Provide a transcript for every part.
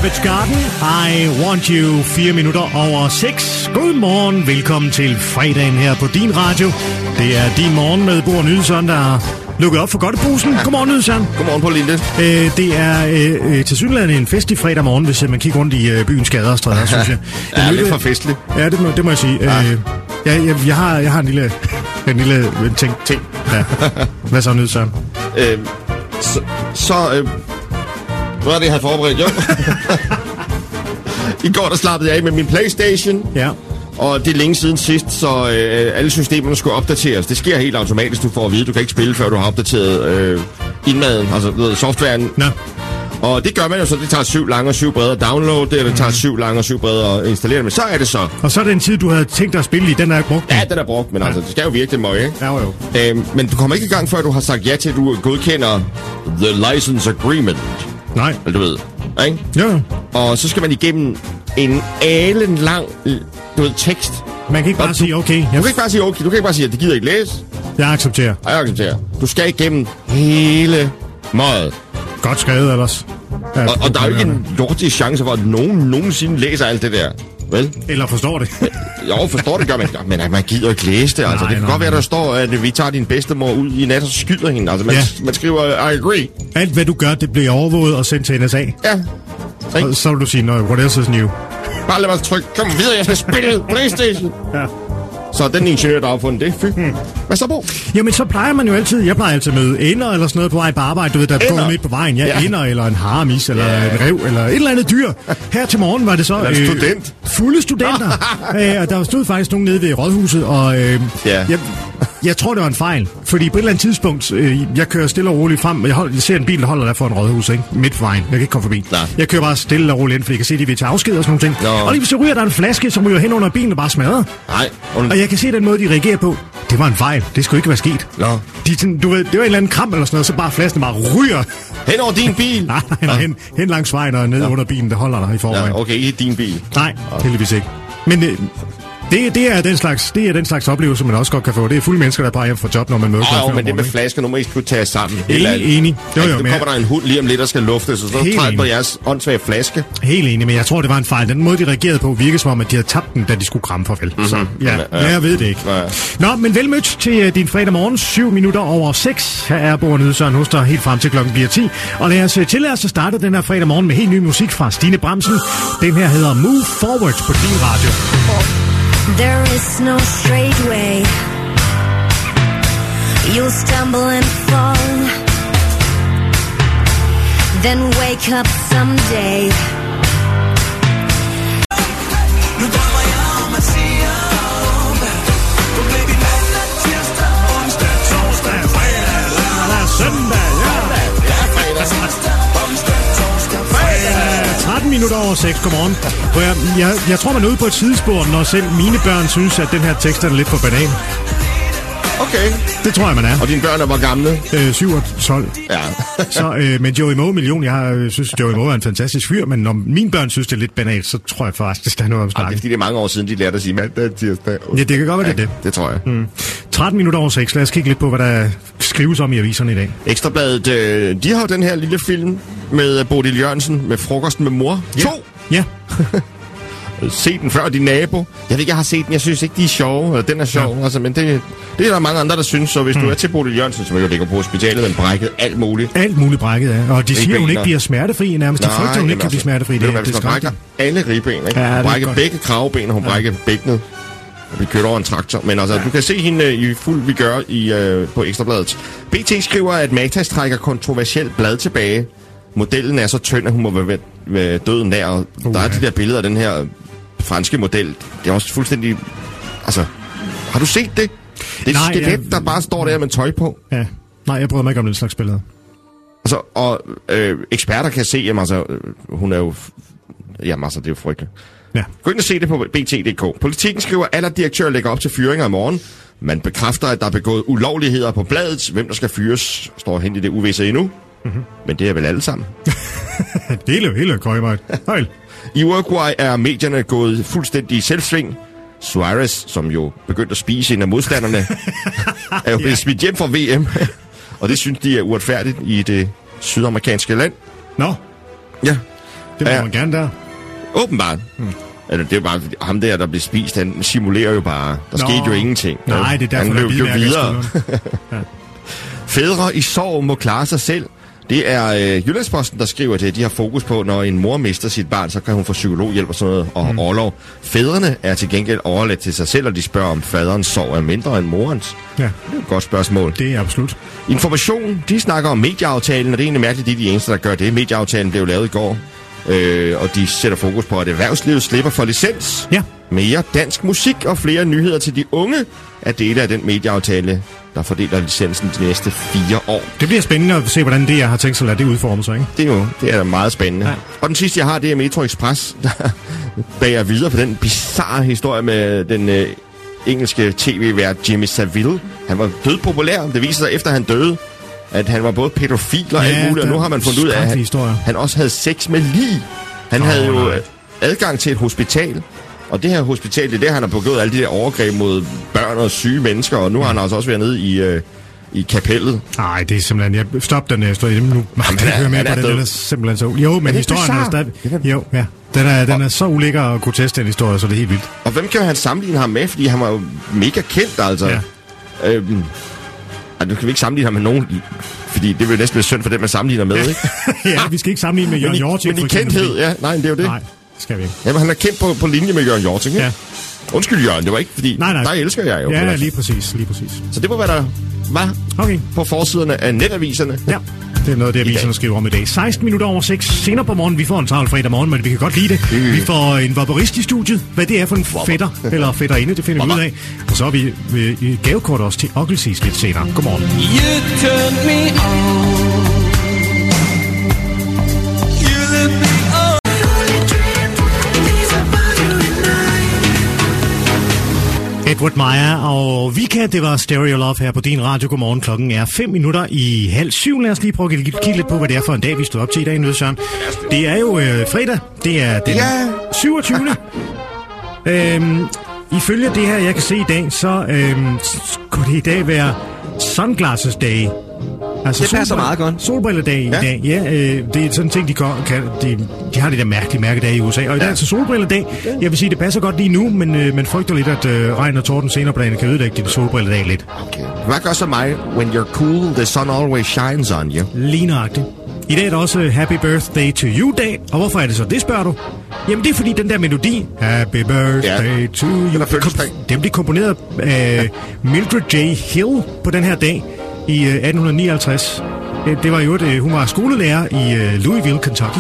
Savage Garden, I Want You, 4 minutter over 6. Godmorgen, velkommen til fredagen her på din radio. Det er din morgen med Bo og Nydelsson, der har lukket op for godteposen. Godmorgen, Nydelsson. Godmorgen på Linde. Det er tilsyneladende en festlig fredag morgen, hvis man kigger rundt i byens gader og stræder, synes jeg. Ja, lidt for festlig. Ja, det må jeg sige. Jeg har en lille ting. Ja. Hvad så, Nydelsson? Hvad er det, jeg har forberedt? Jo. I går der slappede jeg af med min PlayStation. Ja. Og det er længe siden sidst, så alle systemerne skulle opdateres. Det sker helt automatisk, du får at vide. Du kan ikke spille, før du har opdateret indmaden, altså softwaren. Ja. Og det gør man jo så. Det tager 7 lange og 7 brede at downloade det, og det tager 7 lange og 7 brede at installere det. Men så er det så. Og så er den tid, du havde tænkt dig at spille i, den er ikke brugt. Ja, den er brugt, men altså, det skal jo virkelig møje, ikke? Ja, jo. Men du kommer ikke i gang, før du har sagt ja til, at du godkender The License Agreement. Nej. Eller du ved, ikke? Ja. Og så skal man igennem en alenlang, tekst. Man kan ikke bare sige okay. Du kan ikke bare sige okay. Du kan ikke bare sige, at det gider ikke læse. Jeg accepterer. Jeg accepterer. Du skal igennem hele møget. Godt skrevet ellers. Ja, og der er jo ikke en lortig chance for, at nogen nogensinde læser alt det der. Vel? Eller forstår det. Jo, forstår det gør man. Men man gider ikke læse det. Altså. Det kan godt være, der står, at vi tager din bedstemor ud i nat og skyder hende. Altså, man skriver, I agree. Alt hvad du gør, det bliver overvåget og sendt til NSA. Ja. Så vil du sige, what else is new? Bare lad mig trykke. Kom videre, jeg skal spille PlayStation. Ja. Så den ingeniør, der har fundet det. Fy. Hvad så, Bo? Jamen, så plejer man jo altid... Jeg plejer altid med ender eller sådan noget på vej på arbejde. Du ved, der går midt på vejen. Ja, ender eller en haramis eller en rev eller et eller andet dyr. Her til morgen var det så... En student. Fulde studenter. Og der stod faktisk nogen nede ved Rådhuset, og jeg tror, det var en fejl. Fordi på et eller andet tidspunkt, jeg kører stille og roligt frem, og jeg ser en bil, der holder der for en rådhus, ikke? Midt på vejen. Jeg kan ikke komme forbi. Nej. Jeg kører bare stille og roligt ind, fordi jeg kan se, de vil tage afsked og sådan nogle ting. Og lige så ryger der en flaske, som ryger hen under bilen og bare smadrer. Nej. Og jeg kan se den måde, de reagerer på. Det var en fejl. Det skulle ikke være sket. Nå. Du ved, det var en eller anden kram eller sådan noget, så bare flasken bare ryger. Hen over din bil? Nej, hen langs vejen og ned under bilen, der holder der i forvejen. Ja, okay, ikke din bil. Nej, heldigvis ikke. Men det er den slags oplevelse, man også godt kan få. Det er fulde mennesker, der bare hjem fra job, når man møder men det med flasker, nu må I skulle tage sammen. Enig. Jo, kommer der en hund lige om lidt, der skal luftes, så træder på jeres åndssvage flaske. Helt enig, men jeg tror, det var en fejl. Den måde, de reagerede på, virkede som om, at de havde tabt den, da de skulle kramme farvel. Mm-hmm. Så jeg ved det ikke. Ja. Nå, men velmødt til din fredag morgen, 7 minutter over 6. Her er Bo og Nydelsson hos dig helt frem til klokken bliver 10. Og lad os tillade os at starte den her fredag morgen med helt ny musik fra Stine Bramsen. Den her hedder Move Forward på din radio. There is no straight way. You'll stumble and fall, then wake up someday. Minutter over 6, godmorgen. Jeg tror, man er ude på et sidespor, når selv mine børn synes, at den her tekst er lidt for banan. Okay. Det tror jeg, man er. Og dine børn er hvor gamle? 7 og 12. Ja. Så med Joey Moe million, jeg synes, Joey Moe er en fantastisk fyr, men når mine børn synes, det er lidt banalt, så tror jeg faktisk, der er noget om snakken. Det er fordi, det er mange år siden, de lærte at sige mandag, tirsdag. Ja, det kan godt være, det. Det tror jeg. 13 minutter over 6. Lad os kigge lidt på, hvad der skrives om i aviserne i dag. Ekstrabladet, de har den her lille film med Bodil Jørgensen med Frokosten med mor. Ja. 2. Ja. Se den før din nabo. Jeg ved ikke, jeg har set den. Jeg synes ikke, de er sjove. Eller den er sjov. Ja. Altså, men det er der mange andre, der synes. Så hvis du er til Bodil Jørgensen, som jo ligger på hospitalet, men brækket alt muligt. Alt muligt brækket, ja. Og de siger, hun ikke bliver smertefri nærmest. De frygter, hun ikke kan blive smertefri. Det brækker alle ribben, ikke? Ja, hun brækker begge kravben, og hun brækker bækkenet. Og vi kører over en traktor. Men altså, du kan se hende i fuld vigør på Ekstrabladet. BT skriver, at Matas trækker kontroversielt blad tilbage. Modellen er så tynd, at hun må være døden nær. Og der er de der billeder af den her franske model. Det er også fuldstændig... Altså, har du set det? Det er et skelet, der bare står der med tøj på. Ja. Nej, jeg bryder mig ikke om den slags billeder. Altså, og eksperter kan se, jamen altså, hun er jo... Jamen altså, det er jo frygteligt. Ja. Gå ind og se det på BT.dk. Politikken skriver, at alle direktører lægger op til fyringer i morgen. Man bekræfter, at der er begået ulovligheder på bladet. Hvem der skal fyres, står hen i det uvisse endnu. Mm-hmm. Men det er vel alle sammen. Det er jo helt køjmejt. Hejl. I Uruguay er medierne gået fuldstændig i selvsving. Suarez, som jo begyndte at spise en af modstanderne, er jo blevet smidt hjem fra VM. Og det synes de er uretfærdigt i det sydamerikanske land. Nå. Ja. Det må man gerne der. Åbenbart. Eller det er bare ham der bliver spist, han simulerer jo bare. Der skete jo ingenting. Nej, det er derfor, han løb jo videre. Ja. Fædre i sorg må klare sig selv. Det er Jyllandsposten, der skriver det. De har fokus på, når en mor mister sit barn, så kan hun få psykologhjælp og sådan noget, og orlov. Fædrene er til gengæld overladt til sig selv, og de spørger, om faderens sorg er mindre end morens. Ja. Det er et godt spørgsmål. Det er absolut. Information, de snakker om medieaftalen, og det er egentlig mærkeligt, de er de eneste, der gør det. Medieaftalen blev lavet i går, og de sætter fokus på, at erhvervslivet slipper for licens. Ja. Mere dansk musik og flere nyheder til de unge er dele af den medieaftale, der fordeler licensen de næste 4 år. Det bliver spændende at se, hvordan det, jeg har tænkt sig at lade det udforme sig, ikke? Det er meget spændende. Ja. Og den sidste, jeg har, det er Metro Express, der bager videre på den bizarre historie med den engelske tv-vært Jimmy Savile. Han var dødpopulær. Det viser sig, efter han døde, at han var både pædofil og alt muligt, og nu har man fundet ud af, at han også havde sex med lig. Han havde jo adgang til et hospital, og det her hospital, det er der, han har begået alle de der overgreb mod børn og syge mennesker, og nu har han altså også været nede i kapellet. Nej, det er simpelthen... Stop den her historie. Nu kan jeg høre mere på den. Den er simpelthen så... Jo, men historien er stadig... Jo, ja. Den er så ulækker og grotesk, den historie, så det er helt vildt. Og hvem kan han sammenligne ham med? Fordi han var jo mega kendt, altså. Ja. Nu kan vi ikke sammenligne ham med nogen, fordi det vil næsten være synd for dem, man sammenligner med, ikke? Ja, vi skal ikke sammenligne med Jørgen Hjorting. Men i kendthed, ja. Nej, det er jo det. Nej, skal vi ikke. Jamen, han er kendt på linje med Jørgen Hjorting, ikke? Ja. Undskyld, Jørgen, det var ikke, fordi der elsker jeg jo. Ja, lige præcis. Så det var, hvad der var på forsiderne af netaviserne. Ja, det er noget, det aviserne skriver om i dag. 16 minutter over 6. Senere på morgen, vi får en travl fredag morgen, men vi kan godt lide det. Vi får en vobberist i studiet. Hvad det er for en fætter, eller fætterinde, det finder vi ud af. Og så er vi i gavekort også til Ockelsis lidt senere. Godmorgen. You turn me on. Edward Meyer og Vika, det var Stereo Love her på din radio. Godmorgen, klokken er 6:05. Lad os lige prøve at kigge lidt på, hvad det er for en dag, vi stod op til i dag, Nød Søren. Det er jo fredag, det er den 27. Ifølge det her, jeg kan se i dag, så skulle det i dag være Sunglasses Day. Altså det passer meget godt. Solbrilledag i dag, ja. Det er sådan en ting, de har det der mærkelige mærkedag i USA. Og i dag er solbrilledag. Jeg vil sige, det passer godt lige nu, men man frygter lidt, at regn og torden senere på dagen kan ødelægge din solbrilledag lidt. Okay. Hvad gør så mig? When you're cool, the sun always shines on you. Lige nøjagtigt. I dag er der også Happy Birthday to You-dag. Og hvorfor er det så? Det spørger du. Jamen det er fordi den der melodi, Happy Birthday to You, den blev komponeret af Mildred J. Hill på den her dag i 1859. Det var jo hun var skolelærer i Louisville, Kentucky.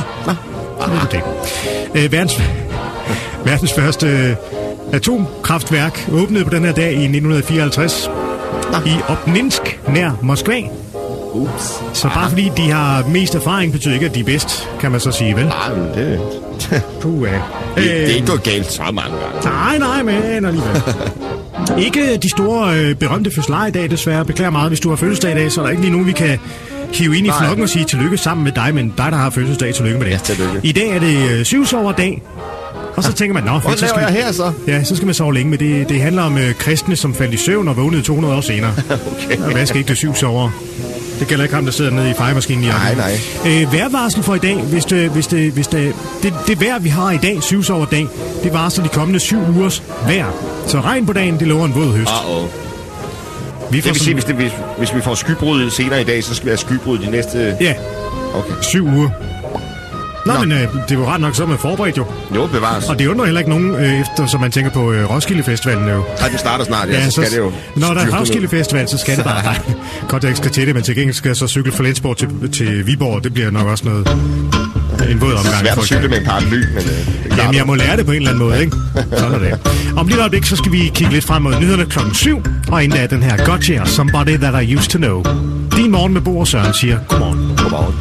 Verdens første atomkraftværk åbnede på den her dag i 1954 i Obninsk nær Moskva. Så bare fordi de har mest erfaring, betyder ikke, at de er bedst, kan man så sige, vel? Nej, men det... det er ikke gået galt så mange gange. Nej, men alligevel. Ikke de store berømte fødselsdage i dag, desværre. Beklager meget, hvis du har fødselsdag i dag, så er der ikke lige nogen, vi kan hive ind i flokken og sige tillykke sammen med dig, men dig, der har fødselsdag, tillykke med det. Ja, tillykke. I dag er det syvsoverdag, og så tænker man, hvad laver jeg her så? Ja, så skal man sove længe, men det handler om kristne, som faldt i søvn og vågnede 200 år senere. Okay. Og hvad skal ikke det syvsover? Det gælder ikke ham, der sidder nede i fejemaskinen. Nej. Vejrvarsel for i dag, hvis det vejr, vi har i dag, syvsoverdag, det varsler de kommende 7 ugers vejr. Så regn på dagen, det lover en våd høst. Det vil sige, hvis vi får skybrud senere i dag, så skal vi have skybrud de næste... Ja, okay. 7 uger. Nå, men det var ret nok så med forberedt jo. Jo, bevares. Og det undrer heller ikke nogen, efter som man tænker på Roskilde Festivalen jo. Nej, den starter snart, så skal det jo... Når der er Roskilde Festival, så skal det bare... Godt, jeg ikke skal til det, men til gengæld skal jeg så cykle fra Flensborg til Viborg. Det bliver nok også noget... En våd omgang. Svært at cykle med en paraply, men... Jamen, jeg må lære det på en eller anden måde, ikke? Sådan er det. Om lidt øjeblik, så skal vi kigge lidt frem mod nyhederne klokken 7. Og inden af den her Gotcha og Somebody That I Used To Know. Din morgen med Bo og Søren siger godmorgen. Godmorgen.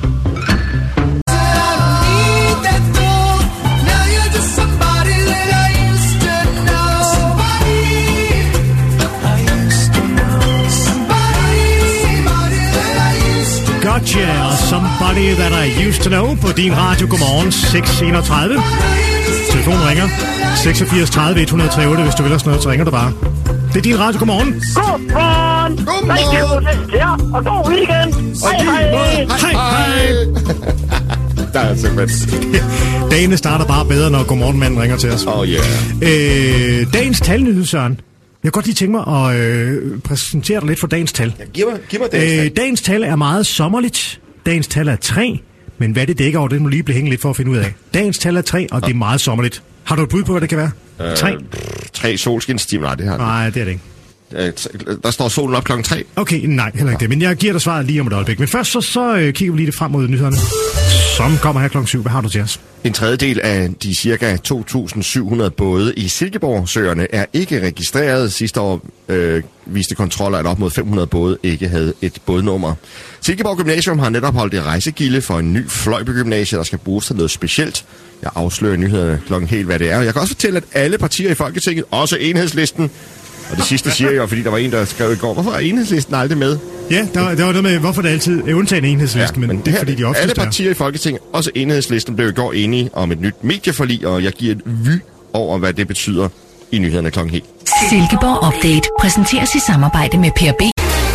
Gotcha og Somebody That I Used To Know på din radio. Godmorgen, 6:31. Telefonen ringer 86 30 103 hvis du vil have sådan noget, så ringer du bare. Det er din radio. Godmorgen. Godmorgen. Godmorgen. Og god weekend. Hej. Der er simpelthen... Dagene starter bare bedre, når godmorgenmanden ringer til os. Dagens talnyhed, Søren. Jeg kan godt lige tænke mig at præsentere dig lidt for dagens tal. Ja, giv mig dagens tal. Dagens tal er meget sommerligt. Dagens tal er 3. Men hvad det dækker over, det må lige blive hængt lidt for at finde ud af. Dagens tal er 3, og det er meget sommerligt. Har du et bud på, hvad det kan være? 3? 3 solskinstimer. Nej, det har Nej, det er det ikke. Der står solen op klokken 3. Okay, nej, heller ikke det. Men jeg giver dig svaret lige om et øjeblik. Men først så kigger vi lige det frem mod nyhederne, som kommer her klokken 7. Hvad har du til os? En tredjedel af de ca. 2.700 både i Silkeborgsøerne er ikke registreret. Sidste år viste kontroller, at op mod 500 både ikke havde et bådnummer. Silkeborg Gymnasium har netop holdt et rejsegilde for en ny fløjbegymnasie, der skal bruges til noget specielt. Jeg afslører nyhederne klokken helt, hvad det er. Jeg kan også fortælle, at alle partier i Folketinget, også Enhedslisten, og det sidste siger jeg, fordi der var en, der skrev i går, hvorfor er Enhedslisten aldrig med? Ja, der var noget med, hvorfor det altid er undtagen Enhedslisten, men det er fordi de oftest alle partier i Folketinget, også Enhedslisten, blev i går enige om et nyt medieforlig, og jeg giver et vy over, hvad det betyder i nyhederne klokken helt. Silkeborg Update præsenteres i samarbejde med PRB.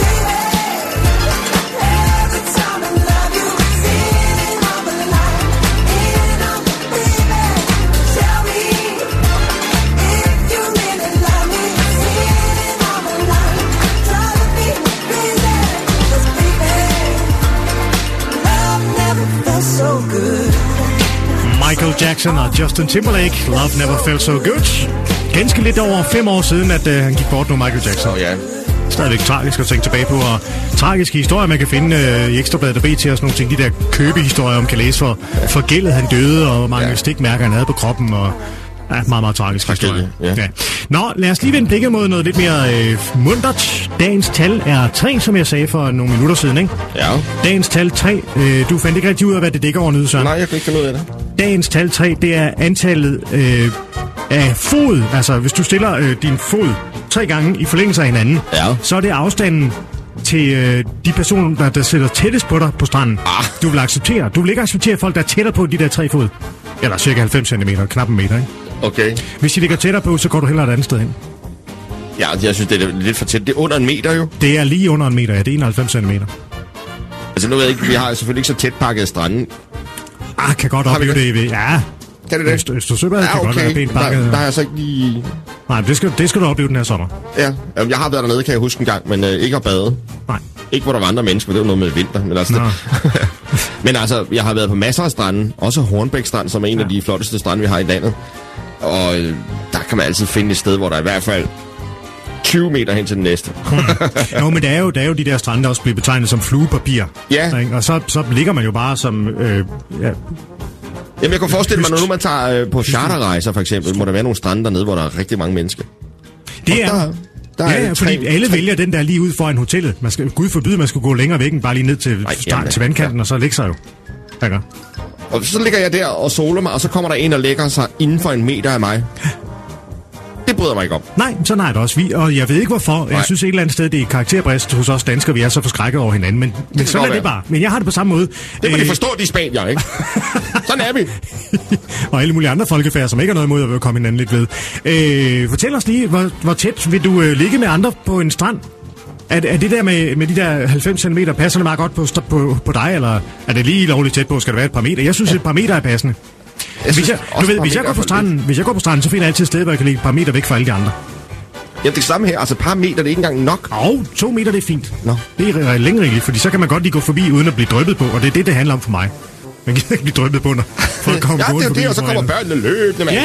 Michael Jackson og Justin Timberlake, Love Never Felt So Good. Ganske lidt over 5 år siden, at han gik bort nu, Michael Jackson. Ja. Stadigvæk tragisk at tænke tilbage på, og tragiske historier, man kan finde i Ekstrabladet og BT og sådan nogle ting. De der købehistorier, man kan læse for gældet, han døde, og hvor mange stikmærker han havde på kroppen, og meget, meget tragisk historie. Ja. Nå, lad os lige vende blikket mod noget lidt mere muntert. Dagens tal er 3, som jeg sagde for nogle minutter siden, ikke? Ja. Dagens tal 3. Du fandt ikke rigtig ud af, hvad det dækker over nu, Søren. Nej, jeg kan ikke finde ud af det. Dagens tal 3, det er antallet af fod. Altså, hvis du stiller din fod 3 gange i forlængelse af hinanden, så er det afstanden til de personer, der sidder tættest på dig på stranden. Du vil acceptere. Du vil ikke acceptere folk, der er tættere på de der 3 fod. Eller cirka 90 cm, knap en meter, ikke? Okay. Hvis de ligger tættere på, så går du hellere et andet sted hen. Ja, jeg synes, det er lidt for tæt. Det er under 1 meter jo. Det er lige under 1 meter, ja. Det er 91 cm. Altså, nu ved jeg ikke, vi har selvfølgelig ikke så tæt pakket stranden. Kan godt opleve det ved. Ja. Kan det det? Østersøbadet kan godt være pænt pakket. Der er altså ikke lige... Nej, det skal du opleve den her sommer. Ja, jeg har været dernede, kan jeg huske en gang, men ikke at bade. Nej. Ikke hvor der var andre mennesker, det var noget med vinter. Men altså, men altså, jeg har været på masser af stranden. Også Hornbæk Strand, som er en af de flotteste strande, vi har i landet. Og der kan man altid finde et sted, hvor der er i hvert fald 20 meter hen til den næste. Jo, men der er jo de der strande, der også bliver betegnet som fluepapir. Ja. Ikke? Og så ligger man jo bare som... Jamen, jeg kan forestille mig, når nu man tager på charterrejser, for eksempel, må der være nogle strande dernede, hvor der er rigtig mange mennesker. Det er... fordi alle vælger den der lige ud foran hotellet. Man skal, Gud forbyde, man skulle gå længere væk end bare lige ned til vandkanten, og så ligge sig jo. Ja. Og så ligger jeg der og soler mig, og så kommer der en og lægger sig inden for 1 meter af mig. Det bryder mig ikke om. Nej, sådan har jeg det også. Og jeg ved ikke hvorfor. Nej. Jeg synes et eller andet sted, det er karakterbrist hos os danskere, vi er så forskrækket over hinanden. Men sådan er det bare. Men jeg har det på samme måde. Det må de forstå, de spanier, ikke? Sådan er vi. Og alle mulige andre folkefærd, som ikke har noget imod at komme hinanden lidt ved. Fortæl os lige, hvor tæt vil du ligge med andre på en strand? Er det der med de der 90 cm, passer det meget godt på dig, eller er det lige lovligt tæt på? Skal det være et par meter? Jeg synes, et par meter er passende. Hvis jeg går på stranden, så finder jeg altid et sted, hvor jeg kan ligge et par meter væk fra alle de andre. Ja, det samme her. Altså, et par meter, det er ikke engang nok. 2 meter, det er fint. Det er længe rigeligt, fordi så kan man godt lige gå forbi, uden at blive dryppet på, og det er det handler om for mig. Man kan ikke blive drøbet på, når folk kommer det er det, og så kommer børnene løbende med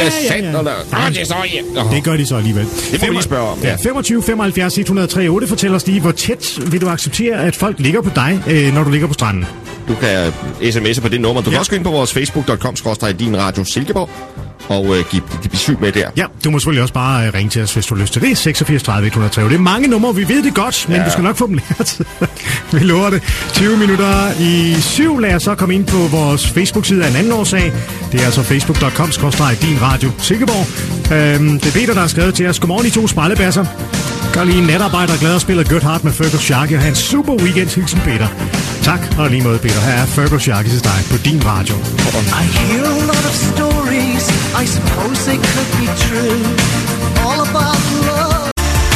det gør de så alligevel. Det må vi lige spørge om. Ja. 25 75 103 8 fortæller os lige, hvor tæt vil du acceptere, at folk ligger på dig, når du ligger på stranden? Du kan sms'e på det nummer. Du kan også gå ind på vores facebook.com/dinradio Silkeborg og give dit besøg med der. Ja, du må selvfølgelig også bare ringe til os, hvis du har lyst til det. 86 30 103. Det er mange numre, vi ved det godt, men du skal nok få dem lært. Vi lover det. 20 minutter i 7. Lad os så komme ind på vores Facebook-side af en anden årsag. Det er altså facebook.com/dinradio Silkeborg. Det er Peter, der har skrevet til os. Godmorgen, I 2 spejlebasser. Gør lige en natarbejder glad og spiller Good Heart med Fergus Sharkey og have en super weekend. Hilsen Peter. Tak, og lige måde Peter. Her er Fergus Sharkey til dig på din radio. I hear a lot of stories, I suppose they could be true, all about love.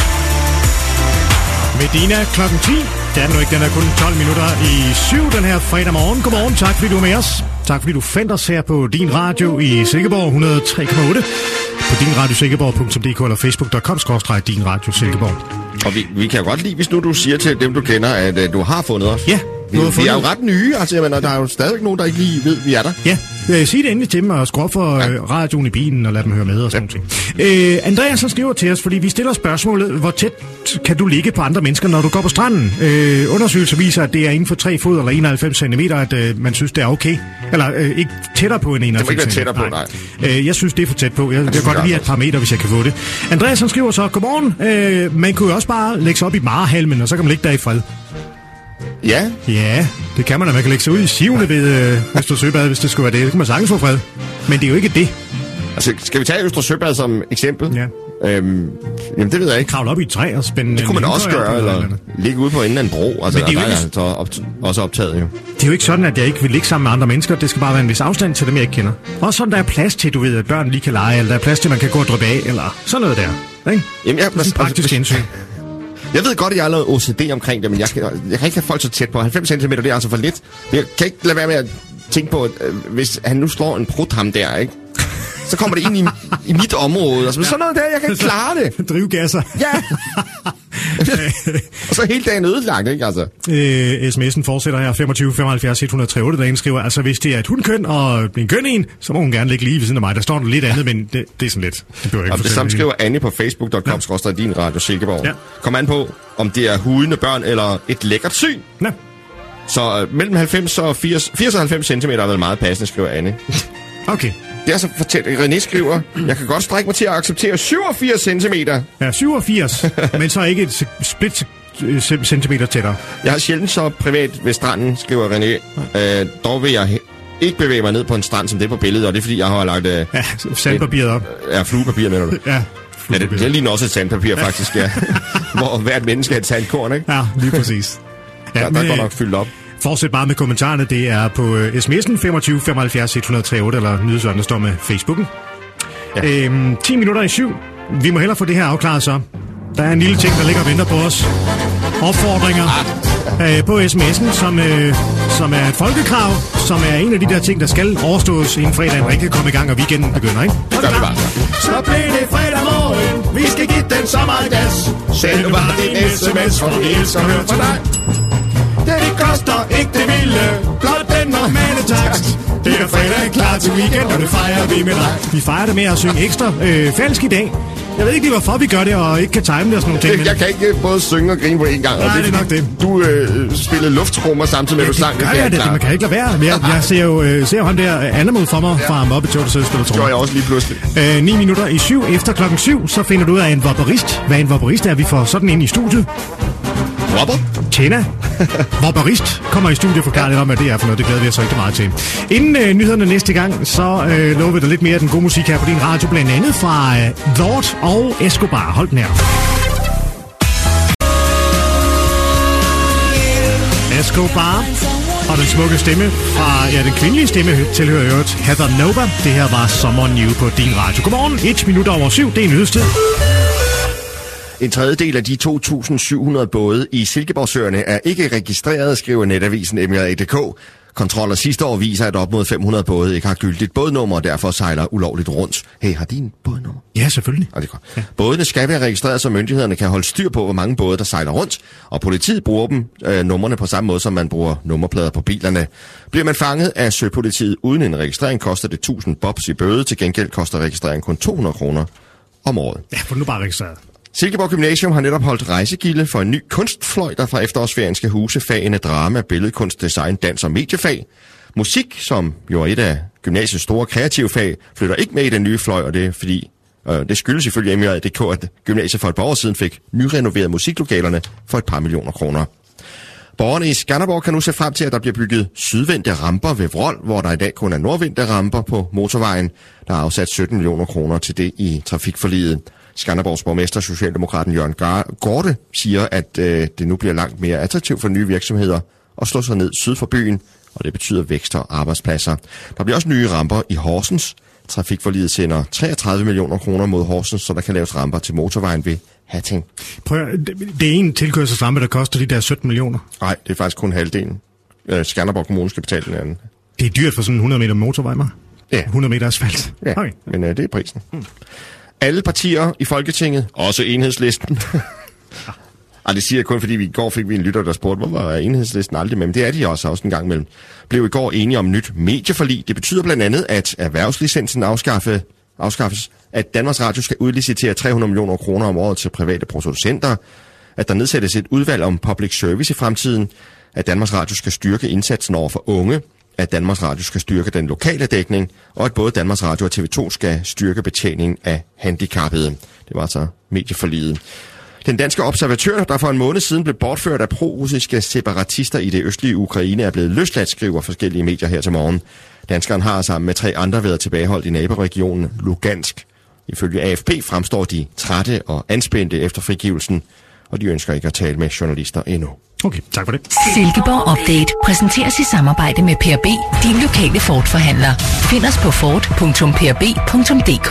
Medina klokken 10. Det er den nu ikke, den er kun 12 minutter i 7 den her fredag morgen. Godmorgen, tak fordi du er med os. Tak fordi du fandt os her på din radio i Silkeborg 103,8. På dinradiosilkeborg.dk eller facebook.com/din radio Silkeborg. Og vi kan jo godt lide, hvis nu du siger til dem, du kender, at du har fundet os. Ja. Vi er jo ret nye, altså, jeg mener, der er jo stadigvæk nogen, der ikke lige ved, vi er der. Ja, sig det endelig til dem og skru op for radioen i bilen og lad dem høre med og sådan ting. Andreas så skriver til os, fordi vi stiller spørgsmålet, hvor tæt kan du ligge på andre mennesker, når du går på stranden? Undersøgelser viser, at det er inden for 3 fod eller 91 cm, at man synes, det er okay. Eller ikke tættere på end 91 cm. Det må ikke være tættere på, nej. Jeg synes, det er for tæt på. Jeg kan godt lide et par meter, hvis jeg kan få det. Andreas han skriver så, godmorgen. Man kunne jo også bare lægge sig op i marehalmen, og så kan man ligge der i fred. Ja. Ja, det kan man da. Man kan lægge sig ud i sivene ved Østre Søbad, hvis det skulle være det. Det kan man sagtens få fred. Men det er jo ikke det. Altså, skal vi tage Østre Søbad som eksempel? Ja. Jamen, det ved jeg ikke. Kravle op i et træ og spænde... Det kunne man også gøre, eller ligge ude på enden af en bro. Altså, men det er jo ikke... også optaget, jo. Det er jo ikke sådan, at jeg ikke vil ligge sammen med andre mennesker. Det skal bare være en vis afstand til dem, jeg ikke kender. Og sådan, der er plads til, du ved, at børn lige kan lege, eller der er plads til, man kan gå og dryppe af, eller sådan noget der. Ikke? Jamen, det er sådan praktisk hensyn. Jeg ved godt, at jeg har lavet OCD omkring det, men jeg kan ikke have folk så tæt på. 90 cm, det er altså for lidt. Jeg kan ikke lade være med at tænke på, at hvis han nu slår en prut ham der, ikke? Så kommer det ind i mit område. Altså, sådan noget der, jeg kan ikke klare det. Drivgasser. Ja. Og så hele dagen ødelagt, ikke altså? SMS'en fortsætter her, 25 75 103, der skriver, altså hvis det er et hundkøn og en køn en, så må hun gerne ligge lige ved siden af mig. Der står lidt andet, men det er sådan lidt. Og det samme skriver Annie på facebook.com/din radio Silkeborg. Ja. Kom an på, om det er hudende børn eller et lækkert syn. Ja. Så mellem 80 og 90 cm er vel meget passende, skriver Annie. Okay. Det er så fortæt. René skriver, jeg kan godt strække mig til at acceptere 87 cm. Ja, 87, men så ikke et split centimeter tættere. Jeg har sjældent så privat ved stranden, skriver René. Dog vil jeg ikke bevæge mig ned på en strand som det på billedet, og det er fordi, jeg har lagt... sandpapiret op. Ja, fluepapir, mener du? Ja. Ja, det ligner også et sandpapir, faktisk, ja. Hvor hvert menneske er et sandkorn, ikke? Ja, lige præcis. Ja, der går nok fyldt op. Fortsæt bare med kommentarerne. Det er på sms'en 25 75 103 eller nyhedsøren, der står med Facebooken. Ja. 10 minutter i 7. Vi må hellere få det her afklaret så. Der er en lille ting, der ligger og venter på os. Opfordringer på sms'en, som er et folkekrav, som er en af de der ting, der skal overstås inden fredagen rigtig kan komme i gang, og weekenden begynder, ikke? Det gør vi bare. Så bliver det fredag morgen. Vi skal give den så meget gas. Send nu bare din sms, for vi elsker at høre fra dig. Det koster ikke det vilde, blot den normale takst. Det er fredag klar til weekend, og det fejrer vi med dig. Vi fejrer det med at synge ekstra falsk i dag. Jeg ved ikke lige, hvorfor vi gør det, og ikke kan time det og sådan nogle ting. Jeg kan ikke både synge og grine på en gang. Nej, det er nok det. Du spillede lufttrummer samtidig med, at du sang. Ja, det man kan ikke lade være. Jeg ser jo ham der Animal for mig fra Muppet Show, der sidder og spiller trommer. Det gjorde jeg også lige pludselig. 9 minutter i 7. Efter klokken 7, så finder du ud af en vobberist. Hvad en vobberist er, vi får sådan ind i studiet. Wobber? Tjena. Vobberist kommer i studiet og forklarer lidt om, hvad det er for noget. Det glæder vi os rigtig meget til. Inden nyhederne næste gang, så lover vi dig lidt mere af den gode musik her på din radio, blandt andet fra Lord og Escobar. Hold den her. Escobar og den smukke stemme fra, den kvindelige stemme tilhører øvrigt Heather Nova. Det her var Someone New på din radio. Godmorgen, 1 minut over 7, det er nyhedstid. En tredjedel af de 2.700 både i Silkeborgsøerne er ikke registreret, skriver netavisen MJ.dk. Kontroller sidste år viser, at op mod 500 både ikke har gyldigt bådnummer, og derfor sejler ulovligt rundt. Hey, har de en bådnummer? Ja, selvfølgelig. Ja, det er godt. Ja. Bådene skal være registreret, så myndighederne kan holde styr på, hvor mange både der sejler rundt, og politiet bruger dem numrene på samme måde, som man bruger nummerplader på bilerne. Bliver man fanget af søpolitiet uden en registrering, koster det 1.000 bobs i bøde. Til gengæld koster registreringen kun 200 kroner om året. Ja, for nu bare registreret. Silkeborg Gymnasium har netop holdt rejsegilde for en ny kunstfløj, der fra efterårsferien skal huse fagene drama, billedkunst, design, dans og mediefag. Musik, som jo er et af gymnasiets store kreative fag, flytter ikke med i den nye fløj, og det er fordi, det skyldes ifølge MJ.dk, at gymnasiet for et par år siden fik nyrenoveret musiklokalerne for et par millioner kroner. Borgerne i Skanderborg kan nu se frem til, at der bliver bygget sydvendte ramper ved Vrold, hvor der i dag kun er nordvendte ramper på motorvejen. Der er afsat 17 millioner kroner til det i trafikforliget. Skanderborgs borgmester, Socialdemokraten Jørgen Gorte, siger, at det nu bliver langt mere attraktivt for nye virksomheder at slå sig ned syd for byen, og det betyder vækst og arbejdspladser. Der bliver også nye ramper i Horsens. Trafikforliget sender 33 millioner kroner mod Horsens, så der kan laves ramper til motorvejen ved Hatting. Det er en tilkørselsrampe, der koster de der 17 millioner? Nej, det er faktisk kun halvdelen. Skanderborg Kommune skal betale den anden. Det er dyrt for sådan 100 meter motorvej, mig. Ja. 100 meter asfalt. Ja, okay. Men det er prisen. Alle partier i Folketinget, også Enhedslisten. Det siger jeg kun, fordi i går fik vi en lytter, der spurgte, hvor var Enhedslisten aldrig med. Men det er de også en gang imellem. Blev i går enige om nyt medieforlig. Det betyder blandt andet, at erhvervslicensen afskaffes, at Danmarks Radio skal udlicitere 300 millioner kroner om året til private producenter, at der nedsættes et udvalg om public service i fremtiden, at Danmarks Radio skal styrke indsatsen over for unge, at Danmarks Radio skal styrke den lokale dækning, og at både Danmarks Radio og TV2 skal styrke betjeningen af handicappede. Det var altså medieforliget. Den danske observatør, der for en måned siden blev bortført af pro-russiske separatister i det østlige Ukraine, er blevet løsladt, skriver forskellige medier her til morgen. Danskeren har sammen med 3 andre været tilbageholdt i naboregionen Lugansk. Ifølge AFP fremstår de trætte og anspændte efter frigivelsen, og de ønsker ikke at tale med journalister endnu. Okay, tak for det. Silkeborg Update præsenteres i samarbejde med PRB, din lokale Ford-forhandler. Find os på ford.prb.dk.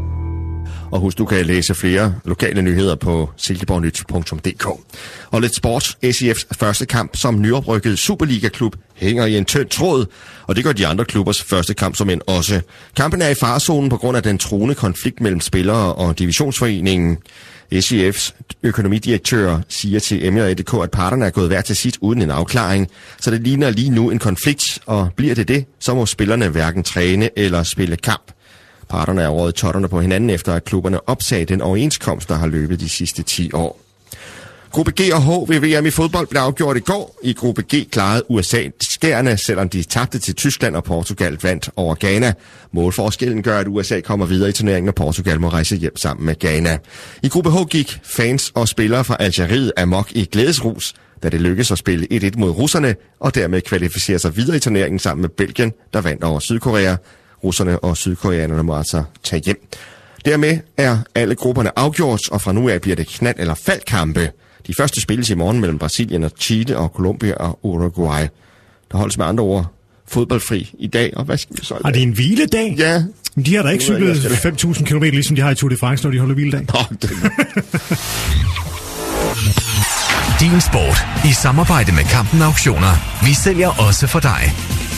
Og husk, du kan læse flere lokale nyheder på silkeborgnyt.dk. Og lidt sport. ACF's første kamp som nyoprykket Superliga-klub hænger i en tynd tråd, og det gør de andre klubbers første kamp som en også. Kampen er i farezonen på grund af den truende konflikt mellem spillere og divisionsforeningen. ACF's økonomidirektør siger til MJ.dk, at parterne er gået hver til sit uden en afklaring, så det ligner lige nu en konflikt, og bliver det, så må spillerne hverken træne eller spille kamp. Parterne er røget totterne på hinanden efter, at klubberne opsagde den overenskomst, der har løbet de sidste 10 år. Gruppe G og H ved VM i fodbold blev afgjort i går. I gruppe G klarede USA skærene, selvom de tabte til Tyskland, og Portugal vandt over Ghana. Målforskellen gør, at USA kommer videre i turneringen, og Portugal må rejse hjem sammen med Ghana. I gruppe H gik fans og spillere fra Algeriet amok i glædesrus, da det lykkedes at spille 1-1 mod russerne, og dermed kvalificere sig videre i turneringen sammen med Belgien, der vandt over Sydkorea. Russerne og sydkoreanerne må altså tage hjem. Dermed er alle grupperne afgjort, og fra nu af bliver det knald- eller faldkampe. De første spilles i morgen mellem Brasilien og Chile og Colombia og Uruguay. Der holdes med andre ord fodboldfri i dag, og hvad skal vi så? Er det en hviledag? Ja. Men de har da ikke cyklet 5.000 km, ligesom de har i Tour de France, når de holder hviledag. Din sport i samarbejde med Kampen Auktioner. Vi sælger også for dig.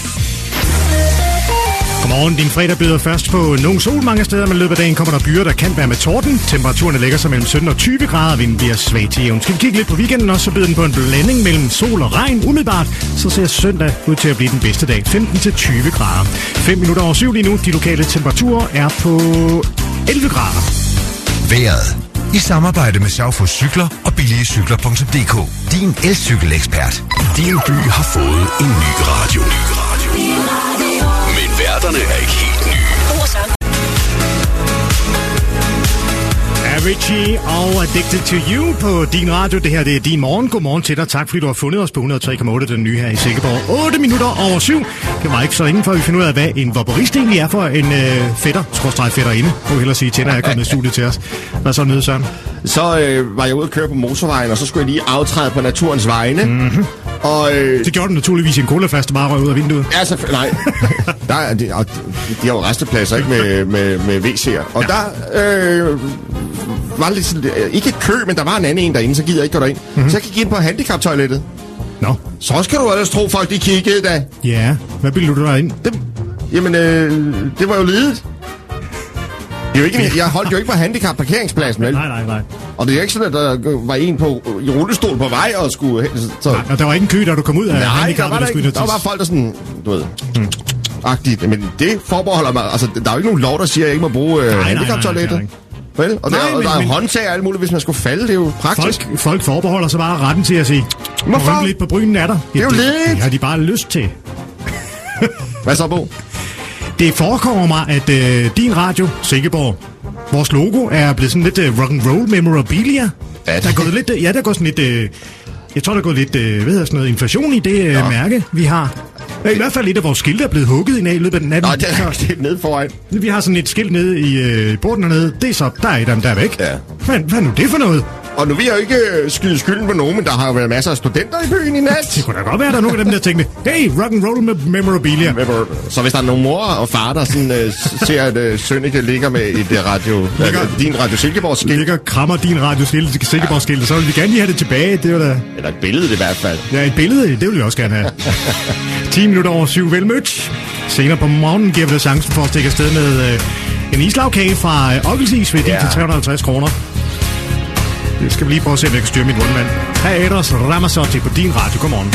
Godmorgen. Din fredag byder først på nogen sol mange steder, men i løbet af dagen kommer der byer, der kan være med torden. Temperaturen lægger sig mellem 17 og 20 grader, vinden bliver svag til jævn. Skal vi kigge lidt på weekenden også, så byder den på en blanding mellem sol og regn. Umiddelbart så ser søndag ud til at blive den bedste dag. 15 til 20 grader. 5 minutter over 7 lige nu. De lokale temperaturer er på 11 grader. Vejret i samarbejde med Saufu Cykler og billigecykler.dk. Din elcykelekspert. Din by har fået en ny radio. Men værterne er ikke helt nye. Avicii og Addicted to You på din radio. Det her det er din morgen. Godmorgen til dig. Tak fordi du har fundet os på 103,8, den nye her i Silkeborg. 8 minutter over 7. Det var ikke så længe før vi finder ud af, hvad en voborist egentlig er for en fætterinde. Må vi hellere sige til, når jeg er kommet i studiet til os. Hvad så nede, Søren? Så var jeg ude at køre på motorvejen, og så skulle jeg lige aftræde på naturens vegne. Mm-hmm. Og, det gjorde den naturligvis i en colaflaske, bare røg ud af vinduet. Ja, selvfølgelig. Nej. De har jo restepladser, ikke, med WC'er. Og ja. Der var lidt sådan, ikke et kø, men der var en anden en derinde, så gider jeg ikke gå derind. Mm-hmm. Så jeg gik ind på handicaptoilettet. Nå. Så skal du ellers tro, folk de kiggede da. Ja, hvad bildte du derind? Det var jo ledet. Det er jo ikke, jeg holdt jo ikke på handicap-parkeringspladsen, vel? Nej. Og det er ikke sådan, at der var en i rullestol på vej og skulle... Så... Nej, og der var ikke en kø, da du kom ud af handicap. Nej, der var folk, der sådan, du ved... agtigt. Men det forbeholder mig... Altså, der er jo ikke nogen lov, der siger, at jeg ikke må bruge handicaptoilettet. Vel? Og der er håndtag og alt muligt, hvis man skulle falde. Det er jo praktisk. Folk forbeholder sig bare retten til at sige... Hvorfor? Lidt på brynen er der. Det er jo lidt. Det har de bare lyst til. Hvad så, Bo? Det forekommer mig, at din radio, Silkeborg, vores logo er blevet sådan lidt rock'n'roll memorabilia. Ja, der er gået lidt... Ja, der er gået sådan lidt... jeg tror, der er gået lidt sådan noget inflation i det mærke, vi har. I hvert fald et af vores skilte er blevet hugget ind af i løbet af den natten. Nej, det er nede foran. Vi har sådan et skilt nede i porten hernede. Det er så, der er et af dem, der er væk. Ja. Hvad er nu det for noget? Og nu vil jeg jo ikke skyde skylden på nogen, men der har jo været masser af studenter i byen i nat. Det kunne da godt være, at der er nogle af dem, der tænkte, hey, rock and roll med memorabilia. Så hvis der er nogle mor og far, der sådan, ser, at Sønneke ligger med et din Radio Silkeborg-skilt. Ligger krammer din Radio Silkeborg-skilt, så vil vi gerne lige have det tilbage. Det var da... Eller et billede i hvert fald. Ja, et billede, det vil vi også gerne have. 10 minutter over 7, velmødt. Senere på morgenen giver vi dig chancen for at stikke afsted med en islagkage fra Okkelsis ved til 350 kroner. Det skal vi lige prøve at se, om jeg kan styre mit mundmand. Her er Eros Ramazzotti på din radio. Godmorgen.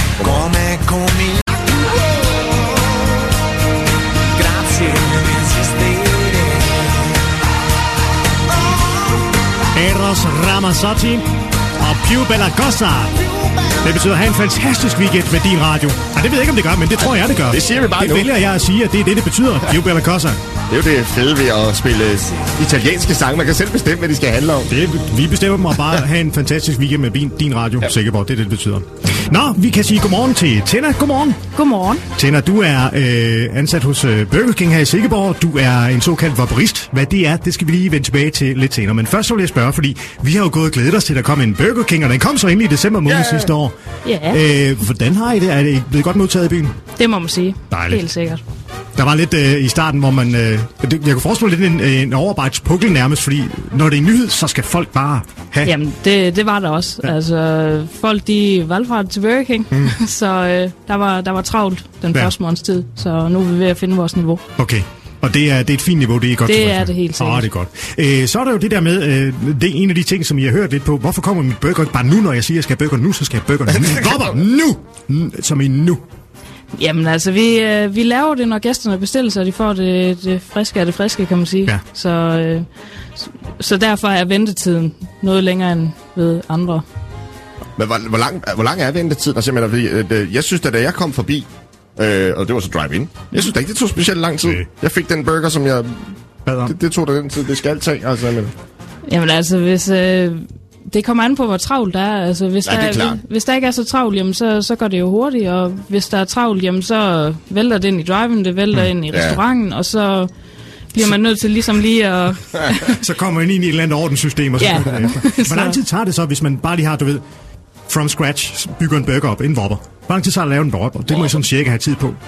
Eros Ramazzotti og Più Bella Cosa. Det betyder at have en fantastisk weekend med din radio. Og det ved jeg ikke, om det gør, men det tror jeg, det gør. Det siger vi bare nu. Det vælger jeg at sige, at det er det betyder. Più Bella Cosa. Det er jo det fede ved at spille italienske sange. Man kan selv bestemme, hvad de skal handle om. Vi bestemmer dem at bare have en fantastisk weekend med din radio. Silkeborg, det er det betyder. Nå, vi kan sige godmorgen til Tina. Godmorgen. Godmorgen. Tina, du er ansat hos Burger King her i Silkeborg. Du er en såkaldt vaporist. Hvad det er, det skal vi lige vende tilbage til lidt senere. Men først så vil jeg spørge, fordi vi har jo gået og glædet os til, at der kom en Burger King, og den kom så endelig i december måned sidste år. Ja. Hvordan har I det? Er det blevet godt modtaget i byen? Det må man sige. Dejligt. Helt sikkert. Der var lidt i starten, hvor man... jeg kunne forestille lidt en overarbejdspukkel nærmest, fordi når det er en nyhed, så skal folk bare have... Jamen, det var der også. Ja. Altså, folk de valgte til Burger King, så der var travlt den første måneds tid, så nu er vi ved at finde vores niveau. Okay. Og det er et fint niveau, det er godt. Det er det helt sikkert. Det er godt. Så er der jo det der med, det er en af de ting, som I har hørt lidt på. Hvorfor kommer mit burger bare nu, når jeg siger, at jeg skal have burger nu, så skal jeg have burger nu. Hvorfor nu? Som i nu. Jamen altså, vi laver det, når gæsterne bestiller sig, de får det friske af det friske, kan man sige. Ja. Så derfor er ventetiden noget længere end ved andre. Men hvor lang er ventetiden? Altså, jeg synes, da jeg kom forbi, og det var så drive-in, jeg synes da ikke, det tog specielt lang tid. Jeg fik den burger, som jeg... Det tog da den tid, det skal tage. Altså, Jamen altså, hvis... Det kommer an på, hvor travlt der er. Altså, hvis der ikke er så travlt, jamen, så går det jo hurtigt. Og hvis der er travlt, jamen, så vælter det ind i driven, det vælter ind i restauranten, og så bliver man nødt til ligesom lige at... Så kommer man ind i et eller andet ordenssystem, og så går det efter. Hvor lang tid tager det så, hvis man bare lige har, du ved, from scratch, bygger en burger op, en Whopper? Hvor lang tid tager det at lave en Whopper? Det må jeg sådan cirka have tid på.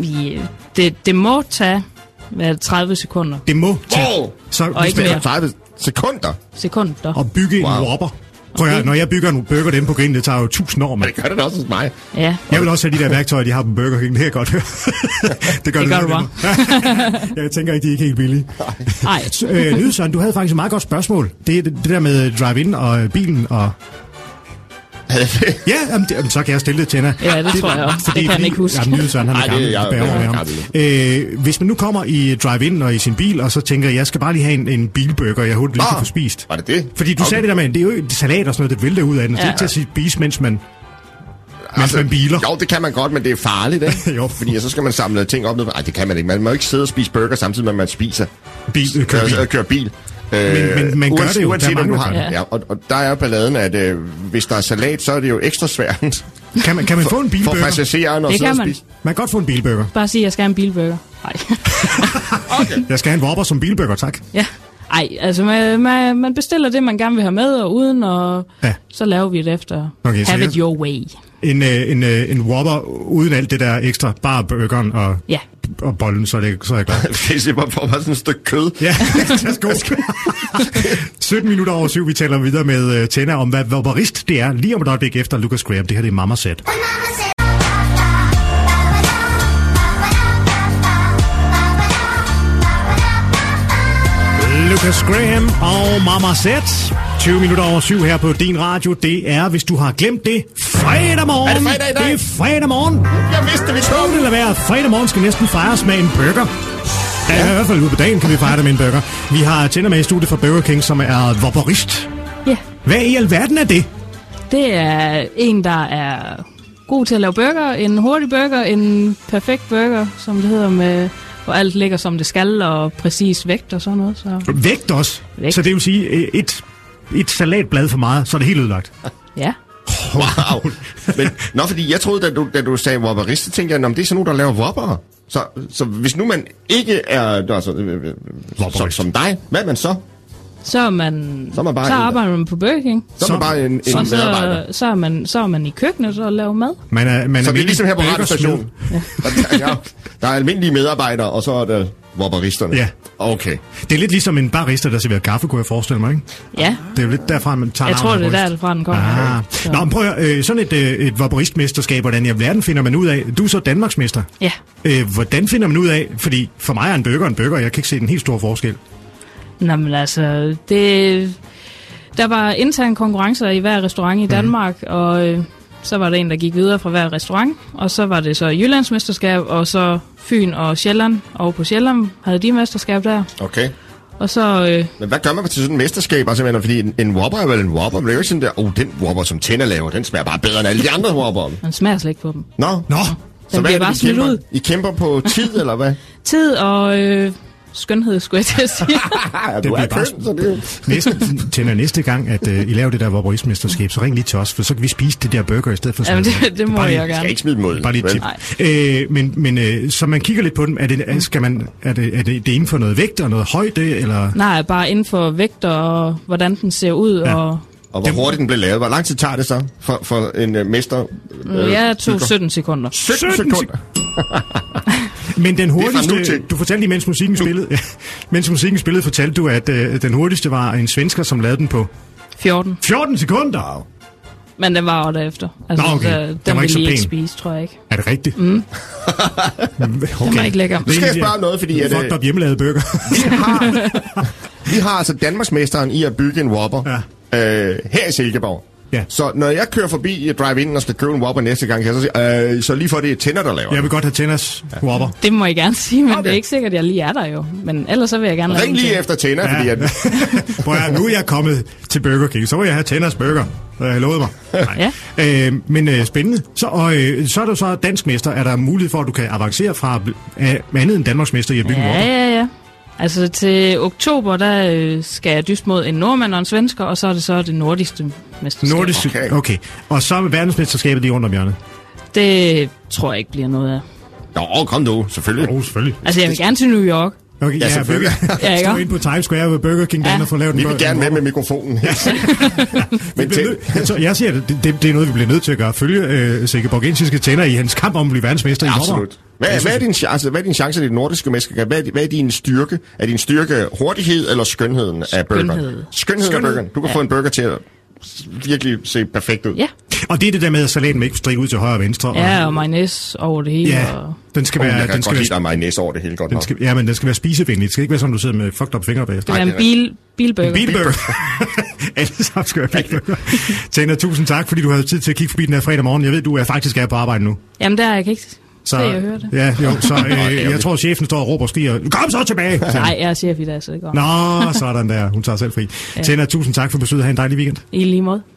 Det må tage 30 sekunder. Det må tage. Så og ikke mere. 30 sekunder? Sekunder. Og bygge en Whopper. Prøv at, når jeg bygger en burger dem på grillen, det tager jo 1000 år. Men det gør det også hos mig. Ja. Jeg vil også have de der værktøjer, de har på Burger King. Det kan jeg godt høre. det gør du bare. Jeg tænker ikke, de er ikke helt billige. Nej. Nydsøren, du havde faktisk et meget godt spørgsmål. Det der med drive-in og bilen og... Ja, jamen, så kan jeg stille det til hende. Ja, det tror jeg også. Det kan han ikke huske. Jamen, Nydsøren, han er gammel. Hvis man nu kommer i drive-in og i sin bil, og så tænker, jeg skal bare lige have en bilburger, jeg hurtigt lige kan få spist. Var det det? Fordi du sagde det der med, det er jo salat og sådan noget, det vælter ud af den. Det er ikke til at spise, mens man biler. Jo, det kan man godt, men det er farligt, ikke? Jo. Fordi så skal man samle ting op. Nej, det kan man ikke. Man må ikke sidde og spise burger samtidig med, at man spiser. Kører bil. Men man gør det jo, uanset om du har det. Ja, og der er balladen, at hvis der er salat, så er det jo ekstra svært. Kan man få en bilburger? For passagererne og det kan man. spise. Man kan godt få en bilburger. Bare sige, at jeg skal have en bilburger. Nej. Okay. Jeg skal have en Whopper som bilburger, tak. Ja. Ej, altså man bestiller det, man gerne vil have med og uden, og så laver vi det efter. Okay, have it your way. En Whopper uden alt det der ekstra, bare burgeren og bollen, så er jeg glad. Hvis jeg bare får sådan et stykke kød. Ja, det er 17 minutter over 7, vi taler videre med Tina om, hvad vaporist det er, lige om et øjeblik efter Lucas Graham. Det her det er Mama Set. Lucas Graham og Mama Set. 20 minutter over 7 her på din radio. Det er, hvis du har glemt det, fredag morgen. Er det fredag i dag? Det er fredag morgen. Jeg vidste, vi stod. Det vil være, fredag morgen skal næsten fejres med en burger. Ja, i hvert fald ude på dagen kan vi fejre det med en burger. Vi har Tina med i studiet fra Burger King, som er vaporist. Ja. Hvad i alverden er det? Det er en, der er god til at lave burger. En hurtig burger, en perfekt burger, som det hedder, med... hvor alt ligger som det skal, og præcis vægt og sådan noget. Så. Vægt også? Vægt. Så det vil sige, et salatblad for meget, så er det helt ødelagt? Ja. Wow. Men, fordi jeg troede, da du sagde whopperist, så tænkte jeg, det er sådan nogen, der laver whopper. Så hvis nu man ikke er som dig, hvad er man så? Så arbejder man på Burger King. Så er man bare en medarbejder. Så er man i køkkenet og laver mad. Så det er ligesom her på radiostationen. Ja. Der er almindelige medarbejdere, og så er der wobberisterne. Ja. Okay. Det er lidt ligesom en barista, der serverer kaffe, kunne jeg forestille mig, ikke? Ja. Det er jo lidt derfra, man tager. Jeg tror, det er derfra, den kommer. Nå, men prøv at, sådan et wobberistmesterskab, hvordan i verden finder man ud af? Du er så Danmarksmester. Ja. Hvordan finder man ud af? Fordi for mig er en burger, jeg kan ikke se den helt store forskel. Nå, men altså, der var interne konkurrencer i hver restaurant i Danmark, og så var der en, der gik videre fra hver restaurant, og så var det så Jyllandsmesterskab, og så Fyn og Sjælland, og på Sjælland havde de mesterskab der. Okay. Og så... Men hvad gør man til sådan en mesterskab? Altså, fordi en Whopper er vel en Whopper, men det er jo ikke sådan der, den Whopper, som Tænder laver, den smager bare bedre end alle de andre Whopper. Man smager slet ikke på dem. Nå. Så hvad er det, I kæmper? I kæmper på tid, eller hvad? Tid og... skønhed, skulle jeg til at sige. Ja, du er køn, så det næste gang, at I laver det der wobberistmesterskab, så ring lige til os, for så kan vi spise det der burger i stedet for sådan. Jamen, det må jeg gerne. Skal ikke smide dem ud. Bare lige tip. Men så man kigger lidt på dem, er det inden for noget vægt og noget højde, eller? Nej, bare inden for vægt og hvordan den ser ud, og hvor hurtigt den blev lavet. Hvor lang tid tager det så for en mester? Jeg tog 17 sekunder. 17 sekunder? Men den hurtigste, du fortalte lige, mens musikken spillede, fortalte du, at den hurtigste var en svensker, som lavede den på 14 sekunder. Wow. Men den var jo derefter. Altså, okay. Den ville I ikke spise, tror jeg ikke. Er det rigtigt? Okay. Den var ikke lækker. Nu skal jeg spørge noget, fordi... Fucked up hjemmelavet burger. vi har altså Danmarksmesteren i at bygge en Whopper her i Silkeborg. Ja. Så når jeg kører forbi drive-in og skal købe en Whopper næste gang, kan jeg så sige, så lige for det er Tænder, der laver. Jeg vil godt have Tænders Whopper. Det må jeg gerne sige, men det er ikke sikkert, at jeg lige er der jo. Men ellers så vil jeg gerne lave ring lige efter Tænder, fordi at... Nu er jeg kommet til Burger King, så vil jeg have Tænders burger. Jeg lovede mig. Ja. Men spændende. Så er du så danskmester. Er der mulighed for, at du kan avancere fra andet end Danmarksmester i at bygge en Whopper? Ja. Altså til oktober, der skal jeg dyst mod en nordmand og en svensker, og så er det så det nordiske mesterskab. Okay. Og så er verdensmesterskabet lige rundt om hjørnet? Det tror jeg ikke bliver noget af. Nå, kom nu. Selvfølgelig. Altså, jeg vil gerne til New York. Okay, ja, selvfølgelig. Stå ind på Times Square ved Burger King og få lavet den. Vi vil gerne med mikrofonen. Men jeg siger, det er noget, vi bliver nødt til at gøre. Følge Silkeborgensiske Tænder i hans kamp om at blive verdensmester i Whopper. Absolut. Hvad er din chance i det nordiske mesterskab? Hvad er din styrke? Er din styrke hurtighed eller skønheden af burgeren? Skønheden af burgeren. Du kan få en burger til at virkelig se perfekt ud. Ja. Og det er det der med, at salaten ikke strikke ud til højre og venstre. Ja, og mayonnaise over det hele. Ja, den skal være... Jeg kan godt lide, der er mayonnaise over det hele godt nok. Ja, men den skal være spisevenlig. Det skal ikke være sådan, du sidder med fucked up fingre bagefter. Det er en bilburger. En bilburger. Alle sammen skal være bilburger. Tænder, tusind tak, fordi du havde tid til at kigge forbi den her fredag morgen. Jeg ved, du faktisk er på arbejde nu. Jamen, der er jeg ikke. Så jeg hører det. Ja, jo, så jeg tror, chefen står og råber og skriger, kom så tilbage! Nej, jeg er chef i dag, så det går. Nå, sådan der. Hun tager selv fri. Ja. Tænder, tusind tak for besøget. Ha' en dejlig weekend. I lige måde.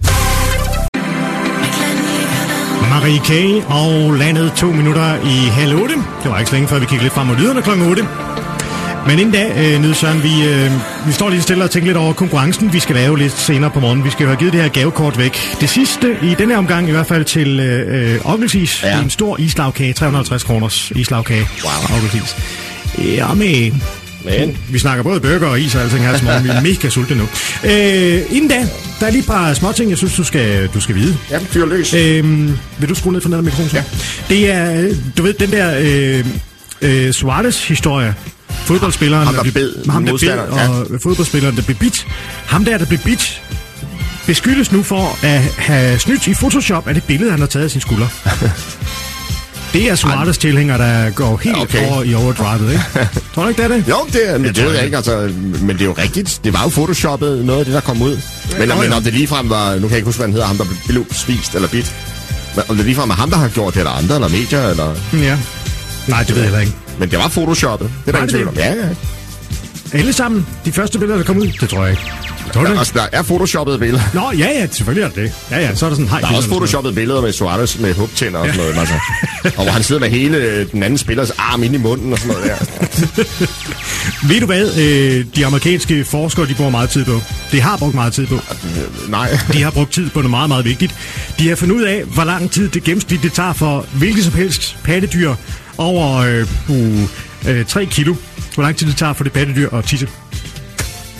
Marie K. og landet 2 minutter i 7:30. Det var ikke så længe før vi kiggede lidt frem mod lyderne kl. 8. Men inden da, Nyde Søren, vi står lige stille og tænker lidt over konkurrencen, vi skal lave lidt senere på morgen. Vi skal jo have givet det her gavekort væk. Det sidste i denne omgang, i hvert fald til Oggelsis. Ja. Det er en stor islagkage, 350 kroners islagkage. Wow. Oggelsis. Ja, men vi snakker både burger og is og alting her til morgen. Vi er mega sultne nu. Inden da, der er lige et par småting, jeg synes, du skal vide. Ja, fyr løs. Vil du skrue ned for den der mikrofon? Ja. Det er, du ved, den der Suarez-historie. Fodboldspilleren, fodboldspilleren, der blev bidt. Ham der blev bidt, beskyldes nu for at have snydt i Photoshop af det billede, han har taget af sin skulder. Det er Suarez tilhænger, der går helt over i overdrivet, ikke? Tror du ikke, det er det? Jo, det er det jeg ikke, altså, men det er jo rigtigt. Det var jo photoshoppet, noget af det, der kom ud. Men om det ligefrem var, nu kan jeg ikke huske, hvad han hedder, ham der blev spist eller bidt. Men om det ligefrem er ham, der har gjort det, eller andre, eller medier, eller... Ja. Nej, det ved jeg heller ikke. Men det var photoshoppet. Det er der ingen tvivl om. Ja. Alle sammen? De første billeder, der kom ud? Det tror jeg ikke. Der er photoshoppede billeder. Nå, ja, selvfølgelig er det. Ja, så er der sådan der er også photoshoppede billeder med Suarez med hugtænder og sådan noget. Altså. Og hvor han sidder med hele den anden spillers arm inde i munden og sådan noget der. Ved du hvad, de amerikanske forskere, de bruger meget tid på? De har brugt meget tid på. Nej. De har brugt tid på noget meget, meget vigtigt. De har fundet ud af, hvor lang tid det gennemsnit tager for hvilket som helst pattedyr over 3 kilo. Hvor lang tid det tager for det pattedyr at tisse.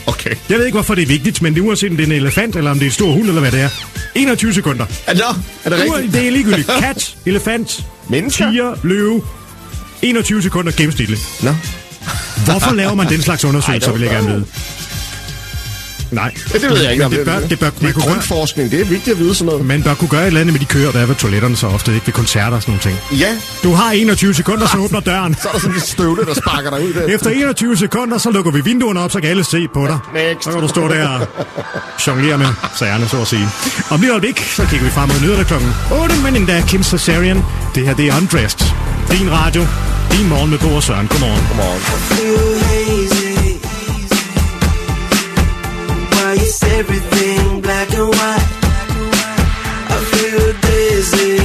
Okay. Jeg ved ikke, hvorfor det er vigtigt, men det er uanset om det er en elefant, eller om det er en stor hund, eller hvad det er. 21 sekunder. Er det rigtigt? Det er ligegyldigt. Kat, elefant, tiger, løve. 21 sekunder gennemsnitligt. Nå. Hvorfor laver man den slags undersøgelser, vil jeg gerne vide? Nej. Ja, det ved jeg ikke. Det er grundforskning. Det er vigtigt at vide sådan noget. Man bør kunne gøre et eller andet med de køer, der er ved toiletterne så ofte, ikke ved koncerter og sådan nogle ting. Ja. Du har 21 sekunder, så åbner døren. Så er der sådan en støvle, der sparker dig ud der. Efter 21 sekunder, så lukker vi vinduerne op, så kan alle se på dig. Next. Så kan du stå der og jonglere med sagerne, så at sige. Om lige øjeblik, så kigger vi frem mod nyhederne klokken 8, men endda Kim Cesarian. Det her, det er Undressed. Din radio, din morgen med Bo og Søren. Godmorgen. Godmorgen. It's everything black and white. I feel dizzy,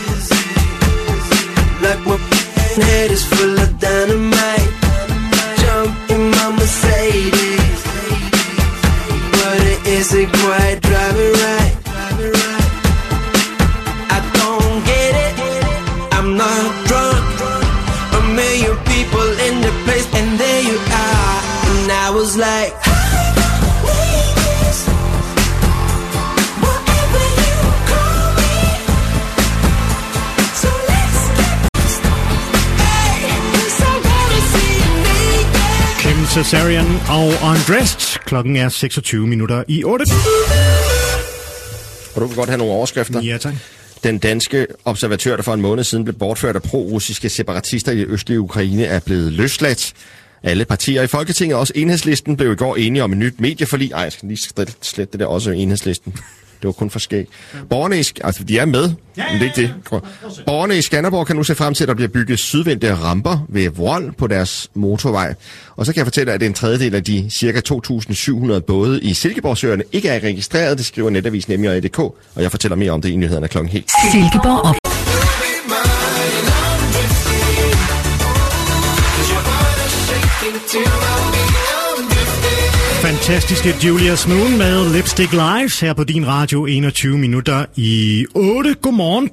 like my head is full of dynamite. Jump in my Mercedes, but it isn't quite driving right. I don't get it, I'm not drunk. A million people in the place, and there you are. And I was like, Cesarian og Undressed. Klokken er 26 minutter i 8. Og du vil godt have nogle overskrifter. Ja, tak. Den danske observatør, der for en måned siden blev bortført af pro-russiske separatister i østlige Ukraine, er blevet løsladt. Alle partier i Folketinget, også Enhedslisten, blev i går enige om et nyt medieforlig. Ej, jeg skal lige slette det der også Enhedslisten. Det var kun for skæg. Borgerne altså de er med, men det er ikke det. Borgerne i Skanderborg kan nu se frem til, at der bliver bygget sydvendte ramper ved Vrold på deres motorvej. Og så kan jeg fortælle, at en tredjedel af de ca. 2.700 både i Silkeborgsøerne ikke er registreret. Det skriver netavisen Emmy.dk, og jeg fortæller mere om det i nyhederne klokken helt. Silkeborg op. Fantastiske Julius Moon med Lipstick Lives her på din radio 21 minutter i 8. Godmorgen.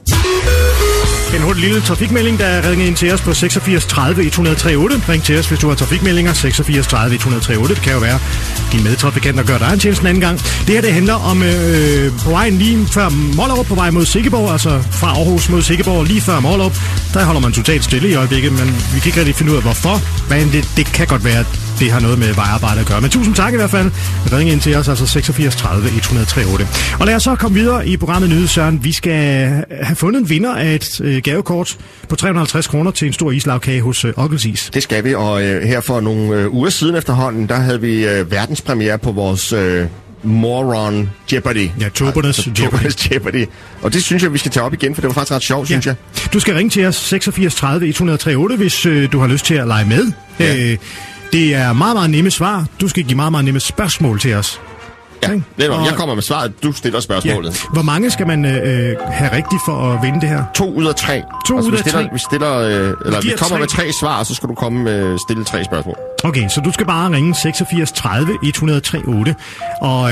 En hurtig lille trafikmelding, der er ringet ind til os på 86 30 103 8. Ring til os, hvis du har trafikmeldinger. 86 30 103 8. Det kan jo være din medtrafikant, der gør dig en tjeneste en anden gang. Det her, det handler om på vejen lige før Mollerup på vej mod Silkeborg, altså fra Aarhus mod Silkeborg, lige før Mollerup. Der holder man totalt stille i øjeblikket, men vi kan ikke rigtig finde ud af, hvorfor. Men det kan godt være, at det har noget med vejarbejde at gøre. Men tusind tak i hvert fald. Ring ind til os, altså 86 30 103 8. Og lad os så komme videre i programmet Nyde Søren. Vi skal have fundet en vinder af et gavekort på 350 kroner til en stor islagkage hos Okkelsis. Det skal vi, og her for nogle uger siden efterhånden, der havde vi verdenspremiere på vores Moron Jeopardy. Ja, Tobernes Jeopardy. Og det synes jeg, vi skal tage op igen, for det var faktisk ret sjovt, synes jeg. Du skal ringe til os 86 30 103 8, hvis du har lyst til at lege med. Ja. Det er meget, meget nemme svar. Du skal give meget, meget nemme spørgsmål til os. Ja, jeg kommer med svaret. Du stiller spørgsmålet. Ja. Hvor mange skal man have rigtigt for at vinde det her? 2 ud af 3. 2 ud af 3? Vi kommer med 3 svar, og så skal du komme med stille 3 spørgsmål. Okay, så du skal bare ringe 86 30 103 8. Og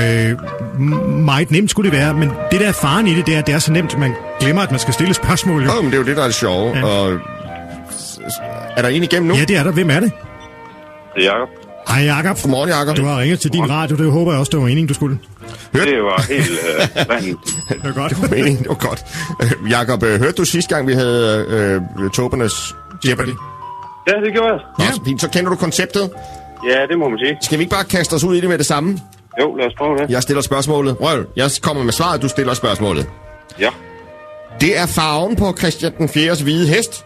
meget nemt skulle det være, men det der er faren i det, det er så nemt, at man glemmer, at man skal stille spørgsmål. Men det er jo det, der er det sjove. Ja. Og er der en igennem nu? Ja, det er der. Hvem er det? Det er Jacob. Hej Jacob. Godmorgen, Jacob. Du har ringet til din radio, det håber jeg også, det var meningen, du skulle. Det var helt rent. Det var godt. Det var meningen, det var godt. Jacob, hørte du sidste gang, vi havde Tobernes Jeopardy? Ja, det gjorde jeg. Ja, fint. Så kender du konceptet? Ja, det må man sige. Skal vi ikke bare kaste os ud i det med det samme? Jo, lad os prøve det. Jeg stiller spørgsmålet. Røv, jeg kommer med svaret, du stiller spørgsmålet. Ja. Det er farven på Christian den 4's hvide hest.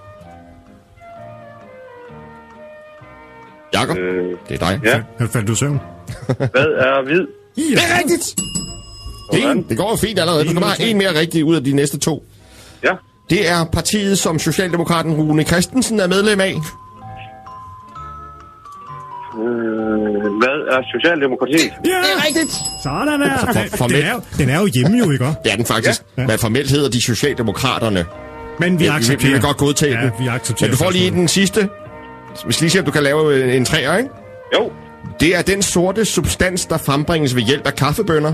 Jakob, det er dig. Ja. Faldt du i søvn? Hvad er hvid? Ja. Det er rigtigt! Det går jo fint allerede. Du skal bare have en mere rigtig ud af de næste 2. Ja. Det er partiet, som Socialdemokraten Rune Christensen er medlem af. Hvad er Socialdemokratiet? Ja, det er rigtigt! Sådan der. Den er jo hjemme jo, ikke? Det er den faktisk. Ja. Men formelt hedder de Socialdemokraterne. Men vi accepterer. Vi vil godt godtage den. Vi accepterer. Men du får lige den sidste. Hvis lige siger, at du kan lave en 3'er, ikke? Jo. Det er den sorte substans, der frembringes ved hjælp af kaffebønner.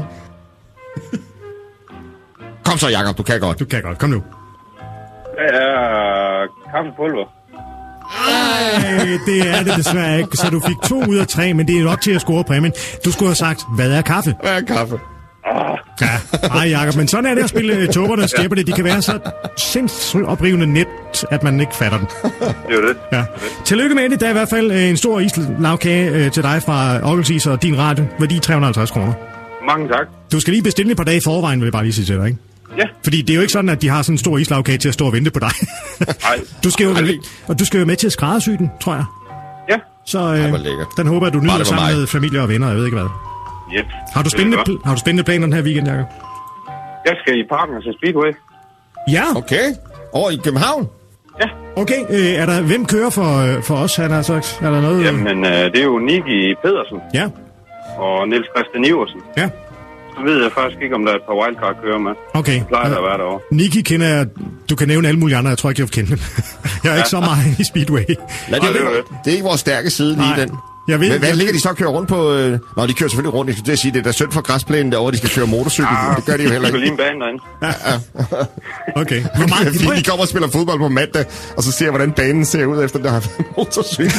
Kom så, Jacob, du kan godt. Du kan godt, kom nu. Hvad er kaffepulver? Nej, det er det desværre ikke. Så du fik 2 ud af 3, men det er nok til at score præmien. Du skulle have sagt, hvad er kaffe? Hvad er kaffe? Ja, ej Jacob, men sådan er det at spille Tåbernes Jeopardy. De kan være så sindssygt oprivende net, at man ikke fatter den. Det er det. Ja. Tillykke med det. Der er i hvert fald en stor islavkage til dig fra Orkelsis og din radio. Værdi 350 kroner. Mange tak. Du skal lige bestille et par dage i forvejen, vil jeg bare lige sige til dig, ikke? Ja. Fordi det er jo ikke sådan, at de har sådan en stor islavkage til at stå og vente på dig. Nej. Du skal jo med til at skræddersy den, tror jeg. Ja. Så den håber jeg, du nyder sammen med familie og venner, jeg ved ikke hvad. Yep. Har du spændende planer den her weekend, Jacob? Jeg skal i parken og se Speedway. Ja. Okay. Over i København? Ja. Okay, hvem kører for os, han har sagt? Er der noget? Jamen, det er jo Niki Pedersen. Ja. Og Niels Christian Iversen. Ja. Så ved jeg faktisk ikke, om der er et par wildcard kører med. Okay. Det plejer der at være derovre. Niki kender jeg. Du kan nævne alle mulige andre, jeg tror ikke, jeg vil kende dem. Jeg er ikke så meget i Speedway. Nej, det er ikke vores stærke side lige den. Jeg ved, hvad ligger de så og kører rundt på? Nå, de kører selvfølgelig rundt. Jeg skulle sige, det er da synd for græsplænen derovre, de skal køre motorcykel. Det gør de jo heller ikke. Det er lige en bane derinde. Okay. De kommer og spiller fodbold på mandag, og så ser hvordan banen ser ud efter, der har motorcykel.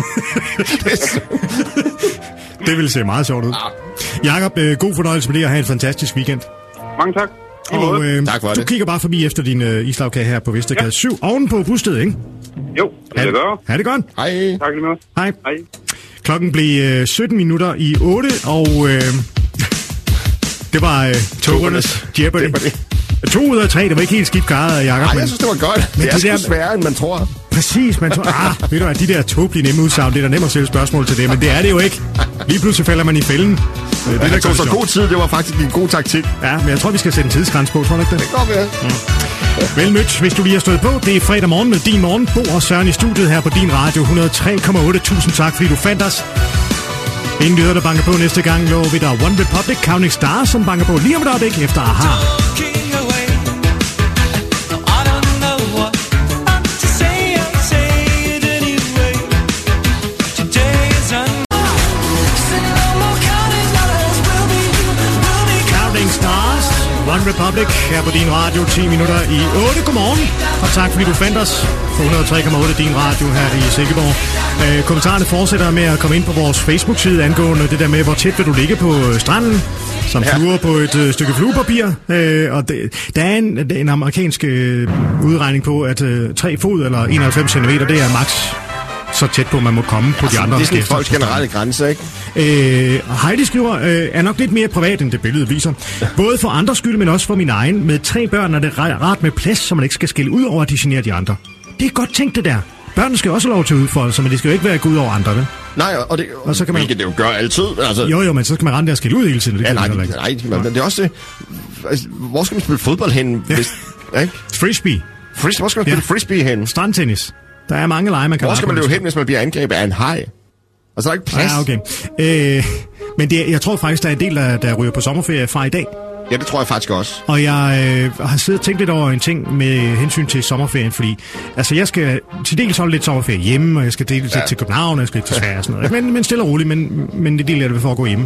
Det vil se meget sjovt ud. Jakob, god fornøjelse med det, og have en fantastisk weekend. Mange tak. Og tak for du kigger bare forbi efter din islagkage her på Vestergade 7, oven på Busted, ikke? Jo, det gør. Ha' det godt. Hej. Tak lige meget. Hej. Hej. Klokken blev 17 minutter i 8, og det var Tåbernes Jeopardy. 2 ud af 3, det var ikke helt skidt klaret, Jacob. Nej, jeg synes, det var godt. Men det er sgu sværere, end man tror. Præcis, man tror, ved du hvad, de der tåbelige nemme udsagn, det er da nemt at stille spørgsmål til det, men det er det jo ikke. Lige pludselig falder man i fælden. Det tog så god tid, det var faktisk en god taktik. Ja, men jeg tror, vi skal sætte en tidsgrænse på, tror du ikke det? Det går ved. Vel mødt, hvis du lige har stået på. Det er fredag morgen med Din Morgen. Bo og Søren i studiet her på din radio 103,8. Tusind tak, fordi du fandt os. Inden nyheder, der banker på næste gang, lover vi dig One Republic, Counting Stars, som banker på lige om et øjeblik efter Aha. One Republic her på din radio, 10 minutter i 8. Godmorgen, og tak fordi du fandt os på 103,8 din radio her i Silkeborg. Kommentarerne fortsætter med at komme ind på vores Facebook-side angående det der med, hvor tæt vil du ligge på stranden, som fluer på et stykke fluepapir. Og der er en amerikansk udregning på, at 3 fod eller 91 cm, det er max så tæt på, man må komme på de andre. Det er sådan folks generelle grænse, ikke? Heidi skriver, er nok lidt mere privat, end det billede viser. Både for andres skyld, men også for min egen. Med 3 børn er det rart med plads, så man ikke skal skille ud over, at de generer de andre. Det er godt tænkt, det der. Børnene skal også have lov til at udfolde sig, men det skal jo ikke være at gå ud over andre, vel? Nej, og så kan man... Hvilket det jo gør altid. Altså... Jo, men så skal man rende der og skille ud hele tiden. Det nej, men det er også... Altså, hvor skal man spille fodbold hen? Ja. Ikke? Frisbee. Hvor skal man spille frisbee hen? Strandtennis. Der er mange lege, man kan... Hvor skal man løbe hen, hvis man bliver angrebet af en haj? Og så er der ikke plads. Ja, okay. Men jeg tror faktisk, der er en del, der ryger på sommerferie fra i dag. Ja, det tror jeg faktisk også. Og jeg har siddet og tænkt lidt over en ting med hensyn til sommerferien, fordi altså, jeg skal til dels holde lidt sommerferie hjemme, og jeg skal dels til København, og jeg skal lidt til Sverige og sådan noget. Men stille og roligt, men det del af det vil foregå hjemme.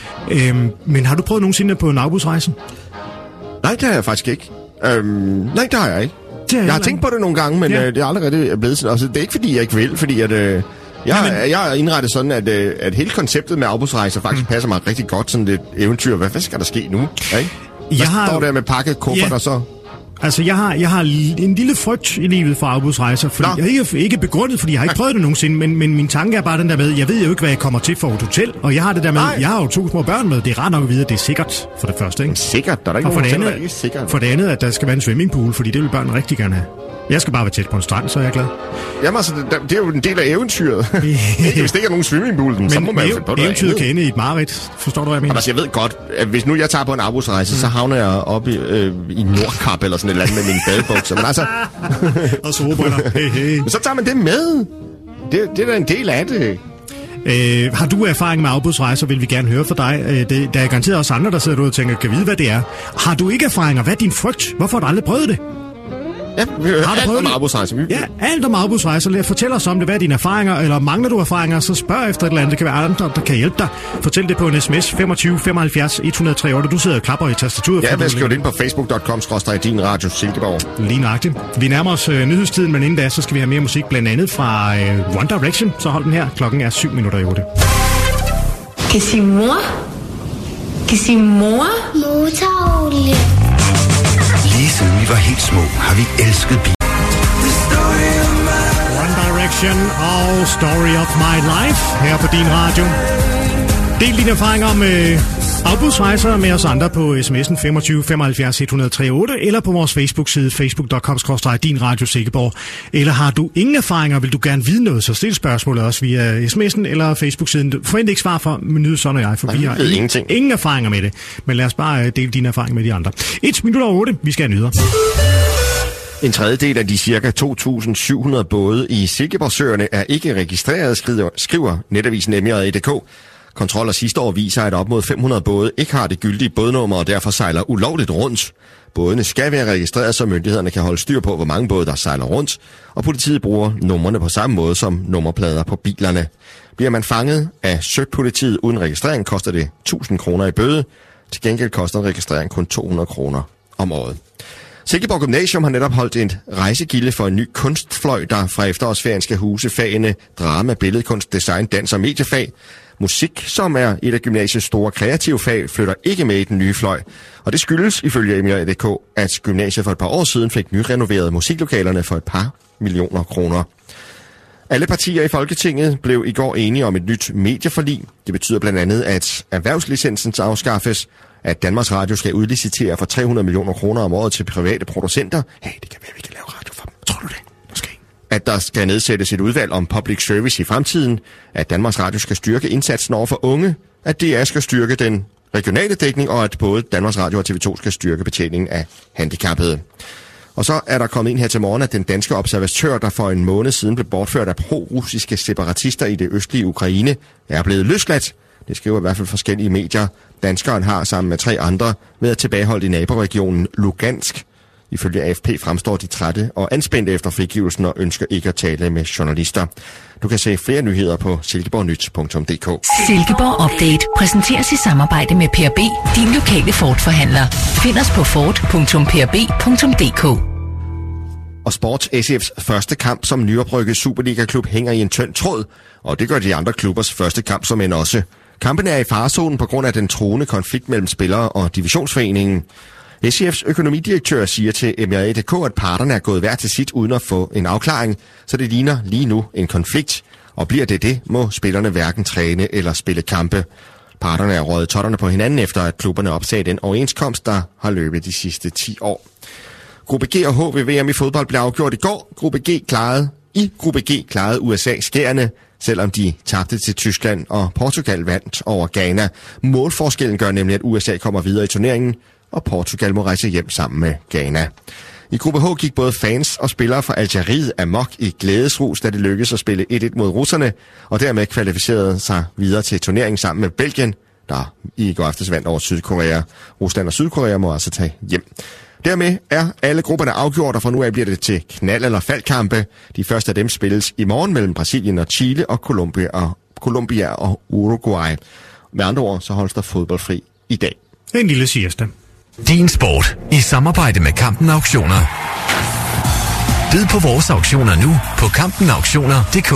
Men har du prøvet nogensinde på en afbudsrejse? Nej, det har jeg faktisk ikke. Nej, det har jeg ikke. Jeg har tænkt på det nogle gange, men det er aldrig blevet sådan. Altså, det er ikke, fordi jeg ikke vil, fordi at... Jeg er indrettet sådan, at hele konceptet med afbudsrejser faktisk passer mig rigtig godt. Sådan et eventyr. Hvad skal der ske nu? Ikke? Hvad står der med pakket kuffert og så? Altså, jeg har en lille frygt i livet for afbudsrejser. Fordi jeg er ikke begrundet, fordi jeg har ikke prøvet det nogensinde. Men min tanke er bare den der med, jeg ved jo ikke, hvad jeg kommer til for et hotel. Og jeg har det der med, jeg har jo 2 små børn med. Det er rart nok at vide, at det er sikkert for det første. Ikke? Sikkert? Der er ikke nogen hotel, ikke sikkert. For det andet, at der skal være en swimmingpool, fordi det vil børn rigtig gerne have. Jeg skal bare være tæt på en strand, så er jeg glad. Jamen altså, det er jo en del af eventyret. Hvis det ikke er nogen swimmingpool, så må man jo finde på noget. Eventyret kan ende i et mareridt. Forstår du, hvad jeg mener? Altså, jeg ved godt, at hvis nu jeg tager på en afbudsrejse, så havner jeg oppe i Nordkap eller sådan et eller andet med mine badebukser. Men altså... og solbriller. Hey. Men så tager man det med. Det er da en del af det. Har du erfaring med afbudsrejser, vil vi gerne høre fra dig. Der er garanteret også andre, der sidder derude og tænker, kan vide, hvad det er. Har du ikke erfaringer? Hvad er din frygt? Hvorfor har du aldrig prøvet det? Ja, vi hører alt om afbudsrejser. Ja, alt om afbudsrejser. Fortæl os om det. Hvad er dine erfaringer, eller mangler du erfaringer, så spørg efter et eller andet. Det kan være andre, der kan hjælpe dig. Fortæl det på en sms 25 75 103. Du sidder og klapper i tastaturet. Ja, jeg skriver det ind på facebook.com/din radio Silkeborg. Lige nøjagtigt. Vi nærmer os nyhedstiden, men inden da, så skal vi have mere musik, blandt andet fra One Direction. Så hold den her. Klokken er 7:07. Kan sige mor? Kan sige mor? Motorolie. Lige siden vi var helt små, har vi elsket biler. One Direction og Story of My Life her på din radio. Del dine erfaringer med afbudsrejser med os andre på sms'en 25 75 103 eller på vores Facebook-side facebook.com/din radio Silkeborg. Eller har du ingen erfaringer, vil du gerne vide noget, så stil spørgsmålet også via sms'en eller Facebook-siden. Forvent ikke svar fra Nydes og jeg, for vi har ingen erfaringer med det. Men lad os bare dele dine erfaringer med de andre. 1:08, vi skal have nyheder. En tredjedel af de ca. 2.700 både i Silkeborgsøerne er ikke registreret, skriver netavisen MJ.dk. Kontroller sidste år viser, at op mod 500 både ikke har det gyldige bådnummer og derfor sejler ulovligt rundt. Bådene skal være registreret, så myndighederne kan holde styr på, hvor mange både der sejler rundt, og politiet bruger numrene på samme måde som nummerplader på bilerne. Bliver man fanget af Søpolitiet uden registrering, koster det 1.000 kroner i bøde. Til gengæld koster en registrering kun 200 kroner om året. Silkeborg Gymnasium har netop holdt en rejsegilde for en ny kunstfløj, der fra efterårsferien skal huse fagene drama, billedkunst, design, dans og mediefag. Musik, som er et af gymnasiets store kreative fag, flytter ikke med i den nye fløj. Og det skyldes, ifølge MJ.dk, at gymnasiet for et par år siden fik nyrenoveret musiklokalerne for et par millioner kroner. Alle partier i Folketinget blev i går enige om et nyt medieforlig. Det betyder blandt andet, at erhvervslicensen afskaffes, at Danmarks Radio skal udlicitere for 300 millioner kroner om året til private producenter. Hey, det kan være, vi kan lave radio for dem. Tror du det? Måske. At der skal nedsættes et udvalg om public service i fremtiden. At Danmarks Radio skal styrke indsatsen over for unge. At DR skal styrke den regionale dækning. Og at både Danmarks Radio og TV2 skal styrke betjeningen af handicappede. Og så er der kommet ind her til morgen, at den danske observatør, der for en måned siden blev bortført af pro-russiske separatister i det østlige Ukraine, er blevet løsladt. Det skriver i hvert fald forskellige medier. Danskeren har sammen med 3 andre været tilbageholdt i naboregionen Lugansk. Ifølge AFP fremstår de trætte og anspændte efter frigivelsen og ønsker ikke at tale med journalister. Du kan se flere nyheder på silkeborgnyt.dk. Silkeborg Update præsenteres i samarbejde med PRB, din lokale Ford-forhandler. Find os på ford.prb.dk. Og Sports SF's første kamp som nyoprykket Superliga-klub hænger i en tynd tråd, og det gør de andre klubbers første kamp som end også. Kampen er i farezonen på grund af den truende konflikt mellem spillere og divisionsforeningen. SCF's økonomidirektør siger til MJ.dk, at parterne er gået hver til sit uden at få en afklaring, så det ligner lige nu en konflikt. Og bliver det, må spillerne hverken træne eller spille kampe. Parterne er røget totterne på hinanden efter, at klubberne opsagde den overenskomst, der har løbet de sidste 10 år. Gruppe G og H ved VM i fodbold blev afgjort i går. Gruppe G klarede USA skærende, selvom de tabte til Tyskland, og Portugal vandt over Ghana. Målforskellen gør nemlig, at USA kommer videre i turneringen, og Portugal må rejse hjem sammen med Ghana. I gruppe H gik både fans og spillere fra Algeriet amok i glædesrus, da det lykkedes at spille 1-1 mod russerne, og dermed kvalificerede sig videre til turneringen sammen med Belgien, der i går aftes vandt over Sydkorea. Rusland og Sydkorea må altså tage hjem. Dermed er alle grupperne afgjort, og fra nu af bliver det til knald- eller faldkampe. De første af dem spilles i morgen mellem Brasilien og Chile og Colombia og Uruguay. Med andre ord, så holdes der fodboldfri i dag. En lille siesta. Din sport i samarbejde med Kampen Auktioner. Bid på vores auktioner nu på kampenauktioner.dk.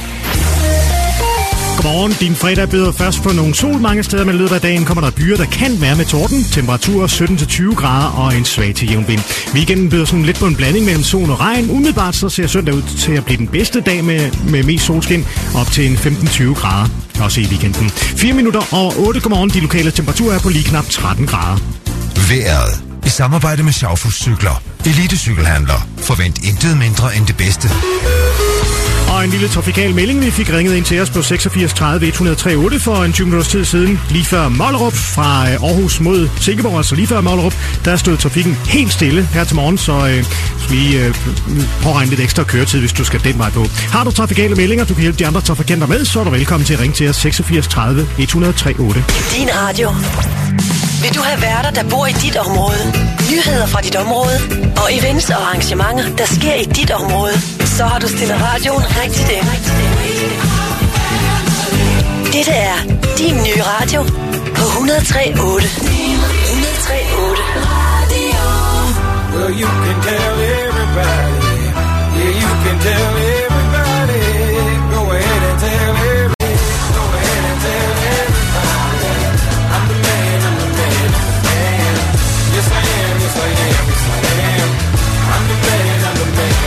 Godmorgen. Din fredag byder først på nogle sol mange steder, men i løbet af dagen kommer der byer, der kan være med torden. Temperaturer 17-20 grader og en svag til jævn vind. Weekenden byder sådan lidt på en blanding mellem sol og regn. Umiddelbart så ser søndag ud til at blive den bedste dag med mest solskin, op til en 15-20 grader. Også i weekenden. 4 minutter over 8. Godmorgen. De lokale temperaturer er på lige knap 13 grader. Vejret i samarbejde med Schaufuss Cykler. Elitecykelhandler. Forvent intet mindre end det bedste. Og en lille trafikal melding. Vi fik ringet ind til os på 86 30 103 for en 20 minutters tid siden. Lige før Mollerup fra Aarhus mod Silkeborg, altså lige før Mollerup, der stod trafikken helt stille her til morgen, så vi påregne lidt ekstra køretid, hvis du skal den vej på. Har du trafikale meldinger, du kan hjælpe de andre trafikanter med, så er du velkommen til at ringe til os 86 30 103 Din radio. Vil du have værter, der bor i dit område? Nyheder fra dit område? Og events og arrangementer, der sker i dit område? Så har du stillet radioen rigtigt ind. Dette er din nye radio på 103.8. 103.8. Well, you can tell everybody. Yeah, you can tell everybody. Go ahead and tell everybody. Go ahead and tell everybody. I'm the man, I'm the man, I'm the man. Yes, I am, yes, I am, yes, I am. I'm the man, I'm the man,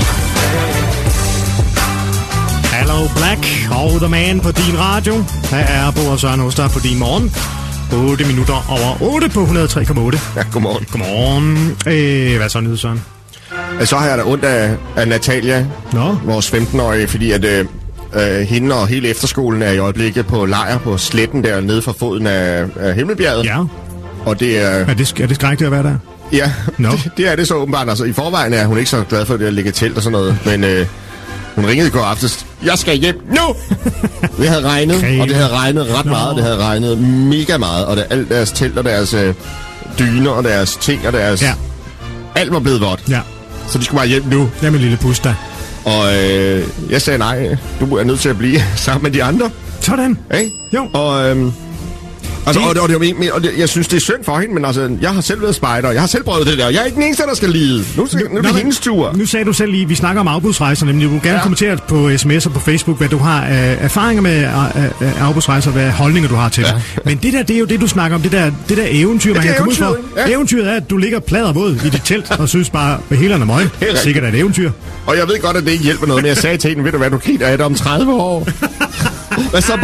I'm the man. Hello Black og The Man på din radio. Her er Bo og Søren hos dig på din morgen. 8 minutter over 8 på 103,8. Ja, godmorgen. Godmorgen. Hvad så, Søren? Så har jeg da ondt af Natalia, vores 15-årige, fordi at hende og hele efterskolen er i øjeblikket på lejr på sletten der nede for foden af Himmelbjerget. Ja. Og det er... Er det skrækkeligt at være der? Ja, det er det så åbenbart. Altså, i forvejen er hun ikke så glad for det at ligge telt og sådan noget, men... Hun ringede i går aftes. Jeg skal hjem nu! Det havde regnet, og det havde regnet ret meget. Det havde regnet mega meget. Og alt deres telt og deres dyner og deres ting og deres... Ja. Alt var blevet vådt. Ja. Så de skulle bare hjem nu. Jamen lille pusta. Og jeg sagde nej. Du er nødt til at blive sammen med de andre. Sådan. Hey? Jo. Og... Altså, og jeg synes, det er synd for hende, men altså, jeg har selv været spejder, jeg har selv prøvet det der, jeg er ikke den eneste, der skal lide. Nu er det hendes tur. Nu sagde du selv lige, vi snakker om afbudsrejser, nemlig du vil gerne kommentere på sms og på Facebook, hvad du har erfaringer med afbudsrejser, hvad holdninger du har til det. Men det der, det er jo det, du snakker om, det der eventyr, man kan komme ud for. Ja. Eventyret er, at du ligger pladervåd i dit telt og synes bare, at helerne er møg. Sikkert er et eventyr. Og jeg ved godt, at det ikke hjælper noget, men jeg sagde til hende, ved du hvad, du griner af det om 30 år. Hvad så, Bo?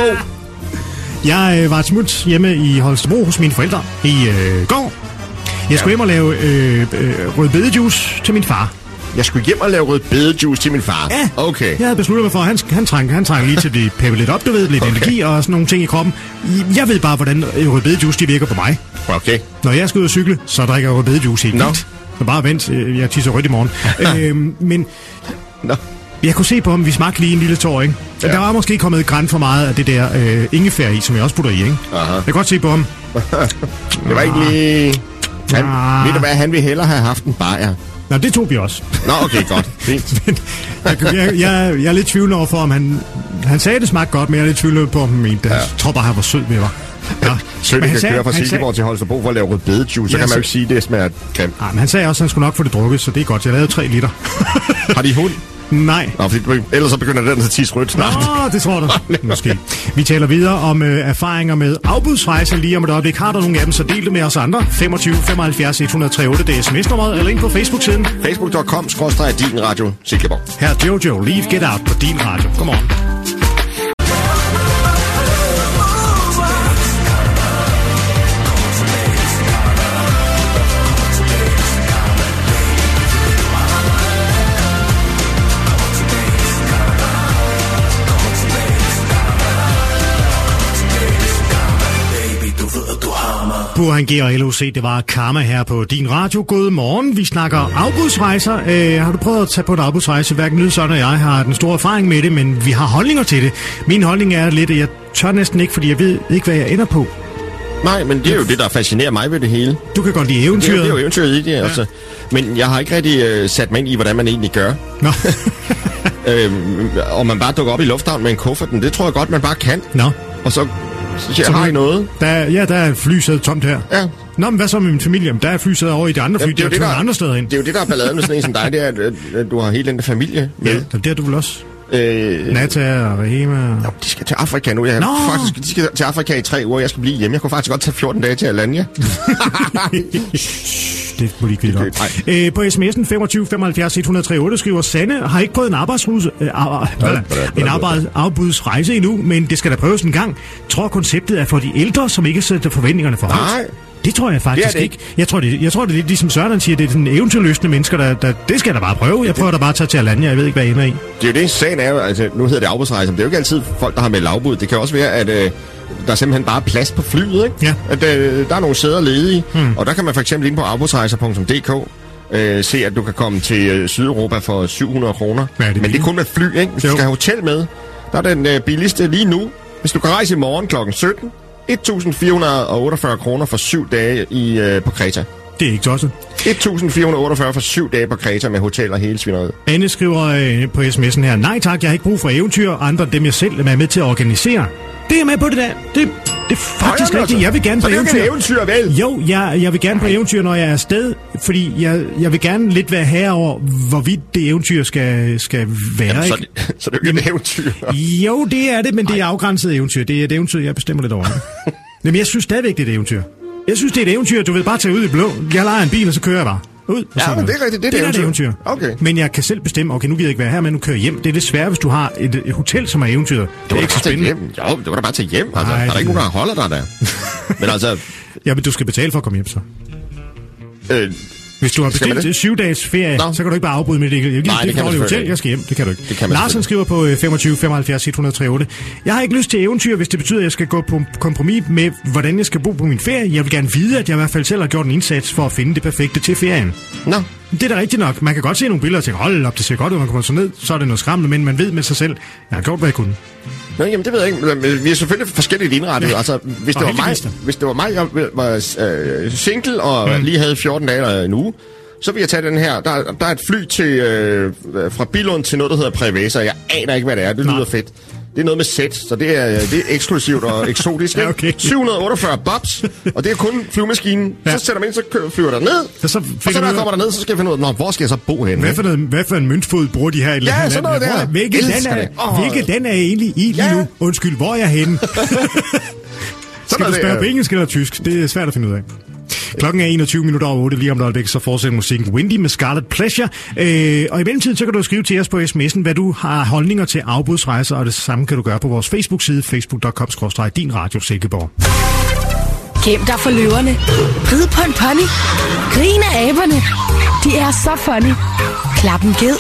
Jeg var et smut hjemme i Holstebro hos mine forældre i går. Jeg skulle hjem og lave rødbedejuice til min far. Jeg skulle hjem og lave rødbedejuice til min far? Ja. Okay. Jeg havde besluttet mig for, at han trænger lige til at blive peppet lidt op, du ved, lidt energi og sådan nogle ting i kroppen. Jeg ved bare, hvordan rødbedejuice de virker på mig. Okay. Når jeg skal ud og cykle, så drikker jeg rødbedejuice helt vildt. Så bare vent, jeg tisser rødt i morgen. Men... Jeg kunne se på ham, vi smagte lige en lille tår, ikke? Ja. Der var måske kommet græn for meget af det der ingefær i, som jeg også putter i, ikke? Aha. Jeg kan godt se på ham. Det var ikke lige... Ved du hvad, han ville hellere have haft en bajer. Nå, det tog vi også. Nå, okay, godt. Fint. jeg er lidt tvivlende over for, om han sagde, det smagte godt, men jeg er lidt tvivlende på, om han mente det. Jeg tror bare, han var sød med mig. Sønne kan køre fra Silkeborg til Holstebro for at lave rødbedejuice, så kan man jo ikke sige, det smager grimt. Nej, men han sagde også, at han skulle nok få det drukket, så det er godt. Jeg lavede 3 liter. Har de hund? Nej. Nå, ellers så begynder den at tisse rødt snart. Nå, det tror du. Måske. Vi taler videre om erfaringer med afbudsrejser lige om et øjeblik. Har du nogle af dem, så del det med os andre. 25 75 138, det er sms-nummeret, eller ind på Facebook-siden. Facebook.com/din radio Silkeborg. Her er Jojo, Leave Get Out på din radio. Godmorgen. Burhan G. og LOC, det var Karma her på din radio. God morgen. Vi snakker afbudsrejser. Har du prøvet at tage på et afbudsrejse? Hverken Søren og jeg har den store erfaring med det, men vi har holdninger til det. Min holdning er lidt, at jeg tør næsten ikke, fordi jeg ved ikke, hvad jeg ender på. Nej, men det er jo det, der fascinerer mig ved det hele. Du kan godt lide eventyret. Det er jo eventyret i det, ja. Altså. Men jeg har ikke rigtig sat mig ind i, hvordan man egentlig gør. Nå. Og man bare dukker op i lufthavnen med en kufferten, det tror jeg godt, man bare kan. Nå. Og så har I noget? Der er flysædet tomt her. Ja. Nå, men hvad så med min familie? Der er flysædet over i de andre fly, det er der andre steder hen. Det er jo det, der er balladen med sådan en som dig, det er, at du har hele den der familie med. Ja, det er du vel også. Nata og Rahema. Nå, de skal til Afrika nu. De skal til Afrika i 3 uger. Jeg skal blive hjemme. Jeg kunne faktisk godt tage 14 dage til Alanya. Det må de ikke vide. På sms'en 25 75 138 skriver Sanne, har ikke prøvet en afbudsrejse endnu, men det skal da prøves en gang. Tror konceptet er for de ældre, som ikke sætter forventningerne for højt. Nej. Det tror jeg faktisk ikke. Jeg tror, det er lidt ligesom Søren siger, det er sådan eventyrløsende mennesker, der det skal jeg da bare prøve. Jeg prøver da bare at tage til Alanya, jeg ved ikke, hvad jeg ender i. Det er jo det, sagen er jo, altså nu hedder det afbudsrejse, men det er jo ikke altid folk, der har meldt afbud. Det kan også være, at der er simpelthen bare plads på flyet, ikke? Ja. At der er nogle sæder ledige, og der kan man for eksempel ind på afbudsrejser.dk se, at du kan komme til Sydeuropa for 700 kroner. Men det er kun med fly, ikke? Hvis du skal have hotel med, der er den billigste lige nu. Hvis du kan rejse i morgen klokken 17, 1.448 kroner for 7 dage på Kreta. Det er ikke tosset. 1.448 for 7 dage på Kreta med hotel og hele svineriet. Anne skriver på sms'en her: nej tak, jeg har ikke brug for eventyr, andre end dem jeg selv er med til at organisere. Det er med på det der. Det er faktisk rigtigt. Jeg vil gerne på eventyr. Så det er jo eventyr, vel? Jo, jeg vil gerne på eventyr, når jeg er afsted, fordi jeg vil gerne lidt være herre over, hvorvidt det eventyr skal være. Jamen, ikke? så det er jo ikke et eventyr. Jo, det er det, men det er afgrænset eventyr. Det er et eventyr, jeg bestemmer lidt over. Jamen, jeg synes stadigvæk, det er et eventyr. Jeg synes, det er et eventyr. Du ved, bare tage ud i blå. Jeg lejer en bil, og så kører jeg bare ud. Ja, men det er rigtigt. Det er et eventyr. Okay. Men jeg kan selv bestemme, okay, nu vil jeg ikke være her, men nu kører hjem. Det er lidt svært, hvis du har et hotel, som er eventyret. Det er ikke så spændende. Jo, det var da bare til hjem. Altså, der er ikke nogen, der holder dig der. Men altså... Ja, men du skal betale for at komme hjem, så. Hvis du har bestilt 7 dages ferie, så kan du ikke bare afbryde med det. Nej, det kan du hotel, jeg skal hjem. Det kan du ikke. Larsen skriver på 25 75 138. Jeg har ikke lyst til eventyr, hvis det betyder, at jeg skal gå på kompromis med, hvordan jeg skal bo på min ferie. Jeg vil gerne vide, at jeg i hvert fald selv har gjort en indsats for at finde det perfekte til ferien. Nå. Det er da rigtigt nok. Man kan godt se nogle billeder og tænke, hold op, det ser godt ud, man kommer så ned, så er det noget skræmmende, men man ved med sig selv, jeg har gjort, hvad jeg kunne. Nå, jamen det ved jeg ikke. Vi er selvfølgelig forskelligt indrettet. Ja. Altså, hvis det var mig, jeg var single og lige havde 14 dage eller en uge, så vil jeg tage den her. Der er et fly til fra Billund til noget, der hedder Prevesa. Jeg aner ikke, hvad det er. Det lyder fedt. Det er noget med sæt, så det er eksklusivt og eksotisk. Ja, okay. 748 bobs, og det er kun flyvemaskinen. Ja. Så sætter man ind, så flyver der ned, og så der kommer der ned, så skal jeg finde ud af, hvor skal jeg så bo henne? Hvad for en møntfod bruger de her i landet? Ja, sådan noget der. Hvilket land er jeg egentlig i lige nu? Undskyld, hvor er jeg henne? Skal du spørge på engelsk eller tysk? Det er svært at finde ud af. Klokken er 21 minutter over 8, lige om der så fortsætter musikken Windy med Scarlet Pleasure. Og i mellemtiden, så kan du skrive til os på sms'en, hvad du har holdninger til afbudsrejser, og det samme kan du gøre på vores Facebook-side, facebook.com/dinradio Silkeborg. Gem dig for løverne. Rid på en pony. Grin af aberne. De er så funny. Klap en ged.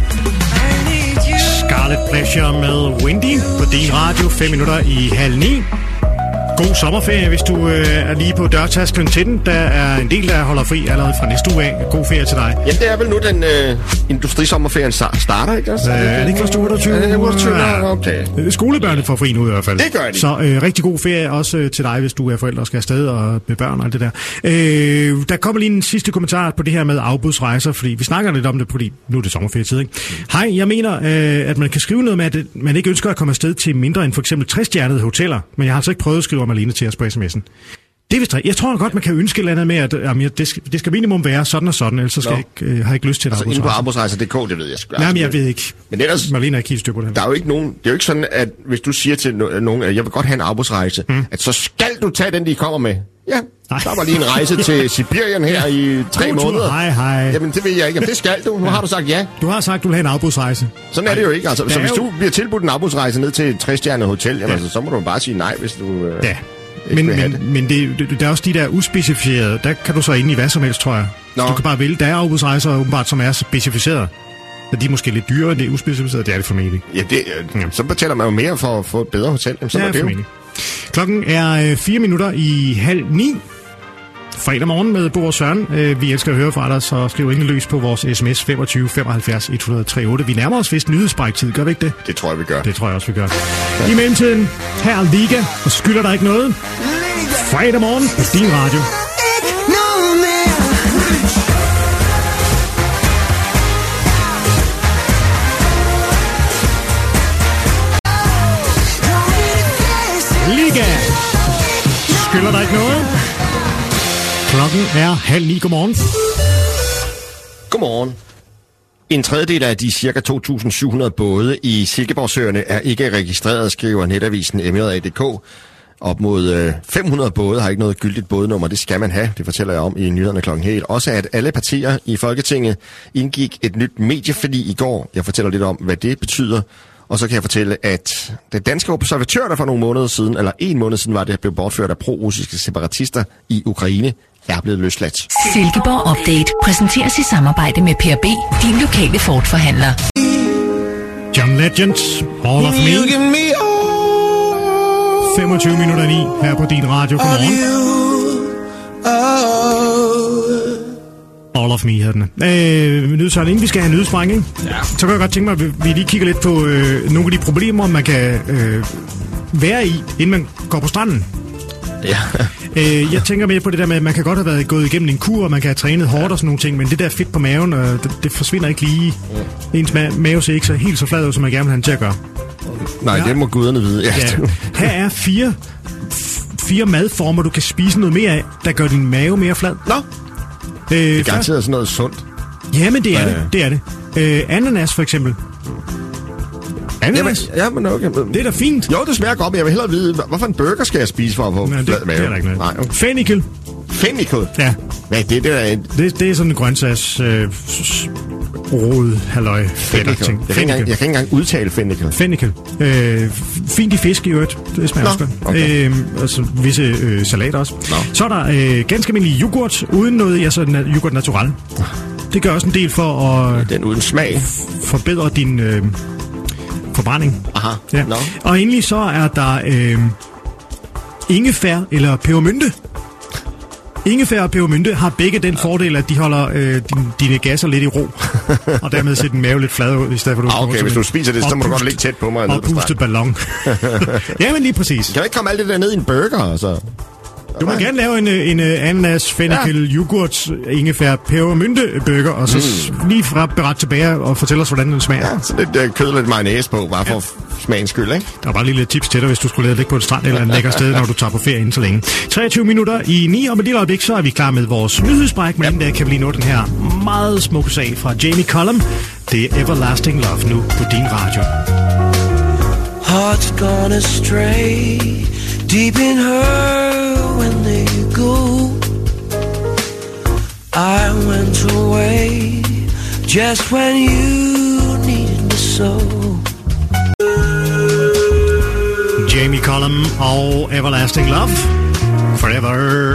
Scarlet Pleasure med Windy på din radio, 5 minutter i 8:30. God sommerferie, hvis du er lige på dørtasken til den. Der er en del, der holder fri allerede fra næste uge af. God ferie til dig. Jamen, det er vel nu, den industrisommerferien starter, ikke? Er det ikke først 28? Ja, 28, okay. Skolebørnene får fri nu i hvert fald. Det gør de. Så rigtig god ferie også til dig, hvis du er forældre og skal afsted og med børn og alt det der. Der kommer lige en sidste kommentar på det her med afbudsrejser, fordi vi snakker lidt om det, fordi nu er det sommerferietid, ikke? Hej, jeg mener, at man kan skrive noget med, at man ikke ønsker at komme afsted til mindre end for eksempel 60-stjernede hoteller, men jeg har altså ikke prøvet at skrive om alene til os på sms'en. Det er vist jeg tror godt, man kan ønske et eller andet med, at det skal minimum være sådan og sådan, ellers skal jeg har ikke lyst til det. Altså inde på arbejdsrejser.dk, det ved jeg sgu. Nej, men jeg ved ikke. Men ellers, Marlene er ikke helt styr på det. Der er jo ikke nogen, det er jo ikke sådan, at hvis du siger til nogen, at jeg vil godt have en arbejdsrejse, at så skal du tage den, de kommer med. Ja, der var lige en rejse til Sibirien her i 3 måneder. Hej. Jamen, det ved jeg ikke. Jamen, det skal du. Nu har du sagt ja. Du har sagt, du vil have en afbudsrejse. Sådan er det jo ikke. Altså, så hvis du bliver tilbudt en afbudsrejse ned til et 60-stjernet hotel, jamen, altså, så må du bare sige nej, hvis du... Ja. Men der er også de der uspecificerede. Der kan du så ind i hvad som helst, tror jeg. Du kan bare vælge. Der er afbudsrejser åbenbart, som er specificeret. Så de er måske lidt dyrere end det uspecificerede. Det er det formentlig. Ja, så betaler man jo mere for at få et bedre hotel. Jamen, så er det jo. Klokken er 4 minutter i 8:30. Fredag morgen med Bo og Søren. Vi elsker at høre fra dig, så skriv ingen løs på vores sms 25 75 138. Vi nærmer os vist nyhedsbræktid, gør vi ikke det? Det tror jeg, vi gør. Det tror jeg også, vi gør. Ja. I mellemtiden, her er Liga, og skylder der ikke noget. Fredag morgen på din radio. Liga, skylder der ikke noget. Klokken er 8:30. Godmorgen. Godmorgen. En tredjedel af de ca. 2.700 både i Silkeborgsøerne er ikke registreret, skriver netavisen MJ.dk. Op mod 500 både har ikke noget gyldigt bådnummer. Det skal man have. Det fortæller jeg om i nyhederne klokken helt. Også at alle partier i Folketinget indgik et nyt medieforlig i går. Jeg fortæller lidt om, hvad det betyder. Og så kan jeg fortælle, at den danske observatør, der for nogle måneder siden, eller 1 måned siden var det, blev bortført af pro-russiske separatister i Ukraine, er blevet løsladt. Silkeborg Update præsenteres i samarbejde med PRB, din lokale Ford-forhandler. John Legend, All of Me. 25 minutter 9 her på din radio. Godmorgen. All of Me hedder den. Nyhedsøren, inden vi skal have nyhedsspræng, ikke? Ja. Så kan jeg godt tænke mig, at vi lige kigger lidt på nogle af de problemer, man kan være i, inden man går på stranden. Ja. Jeg tænker mere på det der med, at man kan godt have været gået igennem en kur, og man kan have trænet hårdt og sådan nogle ting, men det der fedt på maven, det forsvinder ikke lige. Ens mave ser ikke så helt så flad ud, som man gerne vil have den til at gøre. Nej, det må guderne vide. Ja. Her er fire madformer, du kan spise noget mere af, der gør din mave mere flad. Nå. Det er garanteret sådan noget sundt. Jamen, det er det. Ananas for eksempel. Ananas? Jamen, okay. Det er da fint. Jo, det smager godt, men jeg vil hellere vide, hvorfor en burger skal jeg spise for at få flad mave? Det er der ikke noget. Nej, okay. Fennikel. Fennikel? Ja. Hvad er det der? Det er sådan en grøntsags... rod, halløj, ting. Jeg kan ikke engang udtale fennikel. Fennikel. Fint i fisk i øvrigt. Det smager også godt. Okay. Altså visse salater også. Så er der ganske almindelig yoghurt, uden noget, yoghurt natural. Det gør også en del for at... Den uden smag. Forbedre din forbrænding. Aha. Ja. No. Og endelig så er der ingefær eller pebermynte. Ingefær og pebermynte har begge den fordel, at de holder dine gasser lidt i ro, og dermed ser din mave lidt flad ud, i stedet for du... Okay, hvis du spiser det, så må du godt ligge tæt på mig. Og puste ballon. Jamen lige præcis. Kan du ikke komme alt det der ned i en burger, altså? Du må gerne lave en ananas, fennikel, yoghurt, ingefær, pebermynte burger, og så lige fra beret tilbage og fortælle os, hvordan den smager. Ja, så lidt kød og lidt mayonnaise på, bare for smagens skyld, ikke? Der var bare lige lidt tips til dig, hvis du skulle ligge på et strand eller en lækker sted, når du tager på ferie inden så længe. 23 minutter i 9, og med det øjeblik, så er vi klar med vores nyhedsbræk, men der kan vi lige nå den her meget smukke sag fra Jamie Cullum. Det er Everlasting Love nu på din radio. Heart's gone astray, deep in her when they go. I went away just when you needed me so. Jamie Cullum og Everlasting Love. Forever.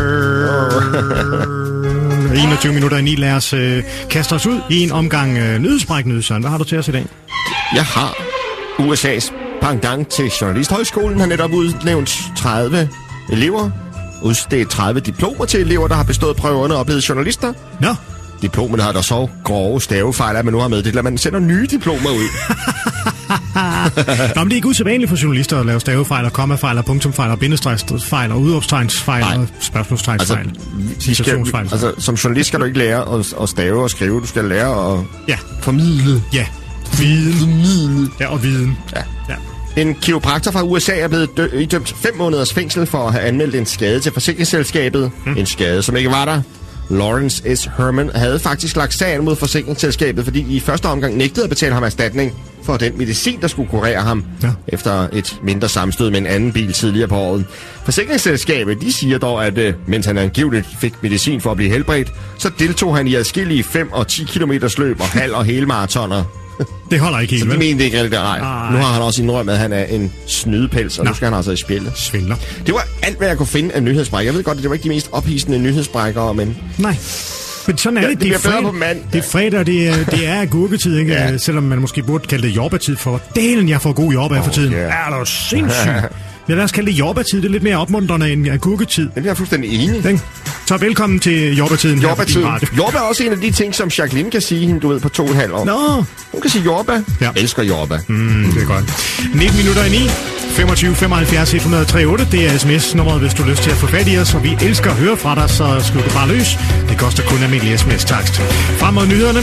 21 minutter i 9. Lad os kaste os ud i en omgang nyhedsbræk. Hvad har du til os i dag? Jeg har USA's pendant til Journalisthøjskolen har netop udnævnt 30 elever. Udstedt 30 diplomer til elever, der har bestået prøverne og blevet journalister. Nå. Diplomerne har der så grove stavefejl, at man nu har meddelt, at man sender nye diplomer ud. Nå, men det er ikke usædvanligt for journalister at lave stavefejl og kommafejl og punktumfejl og bindestrejsfejl og udopstegnsfejl og spørgsmålstegnsfejl. Altså, som journalist skal du ikke lære at stave og skrive. Du skal lære at formidle. Ja, viden. Ja, og viden. Ja. En kiropraktor fra USA er blevet idømt 5 måneders fængsel for at have anmeldt en skade til forsikringsselskabet. En skade, som ikke var der. Lawrence S. Herman havde faktisk lagt sagen mod forsikringsselskabet, fordi de i første omgang nægtede at betale ham erstatning for den medicin, der skulle kurere ham, efter et mindre sammenstød med en anden bil tidligere på året. Forsikringsselskabet, de siger dog, at mens han angiveligt fik medicin for at blive helbredt, så deltog han i adskillige 5 og 10 kilometers løb og halv- og helmaratoner. Det holder ikke helt, vel? Så de mente ikke rigtig, nej. Nu har han også indrømmet, at han er en snydepels, og nu skal han altså i spillet. Svindler. Det var alt, hvad jeg kunne finde af nyhedsbrækker. Jeg ved godt, at det var ikke de mest ophidsende nyhedsbrækker, men... Nej. Men sådan er det. Det er fredag, og det er agurketid, ikke? Ja. Selvom man måske burde kalde det jordbærtid for. Delen, jeg får god jordbær for tiden. Er du sindssygt? Ja, lad os kalde det jordbærtid. Det er lidt mere opmuntrende end agurketid. Det er jeg fuldstændig enig. Så velkommen til jordbærtiden. Jordbær er også en af de ting, som Jacqueline kan sige, du ved, på 2,5 år. Nå. Hun kan sige jordbær. Ja. Elsker jordbær. Det er godt. 19 minutter i 9. 25 75 103 det er sms-nummeret, hvis du har lyst til at få fat i os, og vi elsker at høre fra dig, så skriv du bare løs. Det koster kun almindelig sms-takst. Frem mod nyhederne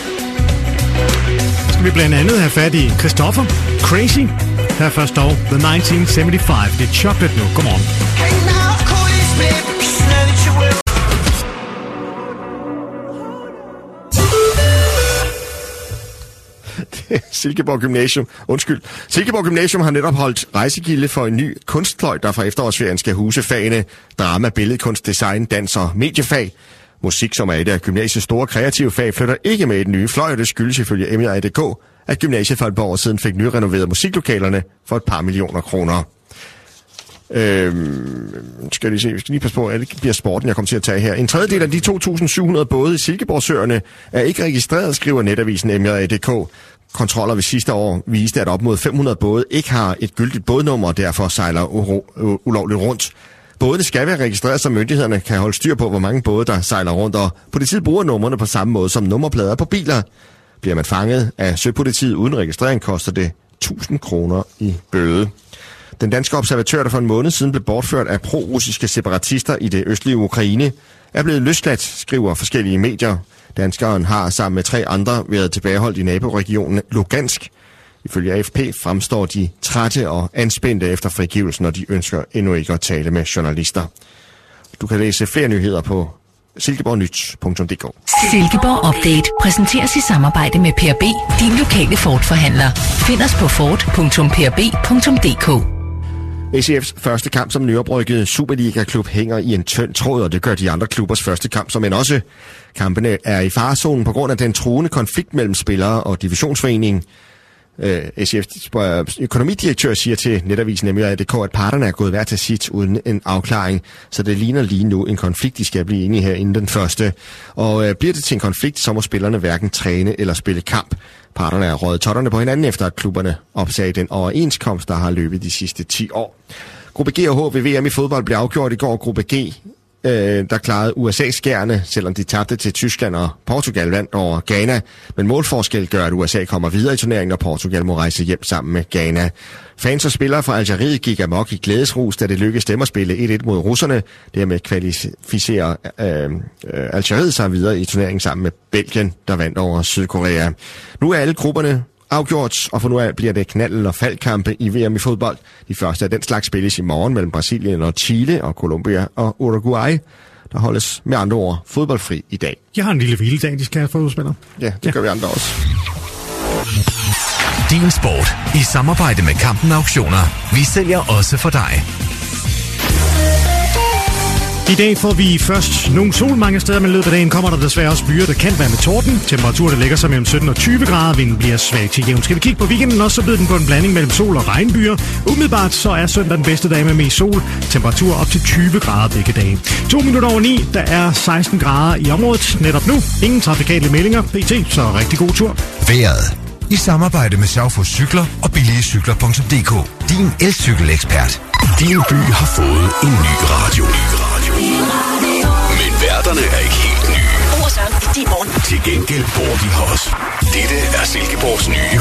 skal vi blandt andet have fat i Christoffer, Crazy. Her først dog, The 1975. Det er Chocolate nu. Godmorgen. Silkeborg Gymnasium har netop holdt rejsegilde for en ny kunstfløj, der fra efterårsferien skal huse fagene drama, billedkunst, design, dans og mediefag. Musik, som er et af gymnasiets store kreative fag, flytter ikke med i den nye fløj, og det skyldes ifølge MIA.dk, at gymnasiet for et par år siden fik nyrenoveret musiklokalerne for et par millioner kroner. Skal vi skal lige passe på, at det bliver sporten, jeg kommer til at tage her. En tredjedel af de 2.700 både i Silkeborgsøerne er ikke registreret, skriver netavisen MIA.dk. Kontroller ved sidste år viste, at op mod 500 både ikke har et gyldigt bådnummer, og derfor sejler ulovligt rundt. Bådene skal være registreret, så myndighederne kan holde styr på, hvor mange både der sejler rundt, og politiet bruger numrene på samme måde som nummerplader på biler. Bliver man fanget af Søpolitiet uden registrering, koster det 1.000 kroner i bøde. Den danske observatør, der for en måned siden blev bortført af pro-russiske separatister i det østlige Ukraine, er blevet løsladt, skriver forskellige medier. Danskeren har sammen med 3 andre været tilbageholdt i naboregionen Lugansk. Ifølge AFP fremstår de trætte og anspændte efter frigivelsen, og de ønsker endnu ikke at tale med journalister. Du kan læse flere nyheder på silkeborgnyt.dk. Silkeborg Update præsenteres i samarbejde med PRB, din lokale Ford-forhandler. Find os på Ford.prb.dk. ACF's første kamp som nyoprykket Superliga-klub hænger i en tynd tråd, og det gør de andre klubbers første kamp, som end også. Kampene er i farezonen på grund af den truende konflikt mellem spillere og divisionsforeningen. ACF's økonomidirektør siger til netavisen MJA.dk, at parterne er gået hver til sit uden en afklaring, så det ligner lige nu en konflikt, de skal blive enige her inden den første. Og bliver det til en konflikt, så må spillerne hverken træne eller spille kamp. Parterne er røget totterne på hinanden efter, at klubberne opsagde den overenskomst, der har løbet de sidste 10 år. Gruppe G og H ved VM i fodbold blev afgjort i går. Gruppe G, der klarede USA skærene, selvom de tabte til Tyskland, og Portugal vandt over Ghana. Men målforskel gør, at USA kommer videre i turneringen, og Portugal må rejse hjem sammen med Ghana. Fans og spillere fra Algeriet gik amok i glædesrus, da det lykkedes dem at spille 1-1 mod russerne. Dermed kvalificerer Algeriet sig videre i turneringen sammen med Belgien, der vandt over Sydkorea. Nu er alle grupperne afgjort, og for nu af bliver det knald- og faldkampe i VM i fodbold. De første af den slags spilles i morgen mellem Brasilien og Chile og Colombia og Uruguay. Der holdes med andre ord fodboldfri i dag. Jeg har en lille hviledag, de skal have fodboldspillere. Ja, det gør vi andre også. Din Sport i samarbejde med Kampen Auktioner. Vi sælger også for dig. I dag får vi først nogle sol mange steder, men i løbet af dagen kommer der desværre også byer, der kan være med torden. Temperaturen ligger sig mellem 17 og 20 grader, vinden bliver svag til jævn. Skal vi kigge på weekenden også, så byder den på en blanding mellem sol og regnbyer. Umiddelbart så er søndag den bedste dag med mest sol. Temperatur op til 20 grader begge dage. 2 minutter over 9, der er 16 grader i området netop nu. Ingen trafikale meldinger, pt, så rigtig god tur. Vejret i samarbejde med Saufu Cykler og billigecykler.dk. Din elcykelekspert. Din by har fået en ny radio. Men værterne er ikke helt nye. I din morgen. Til gengæld bor de hos. Dette er Silkeborgs nye.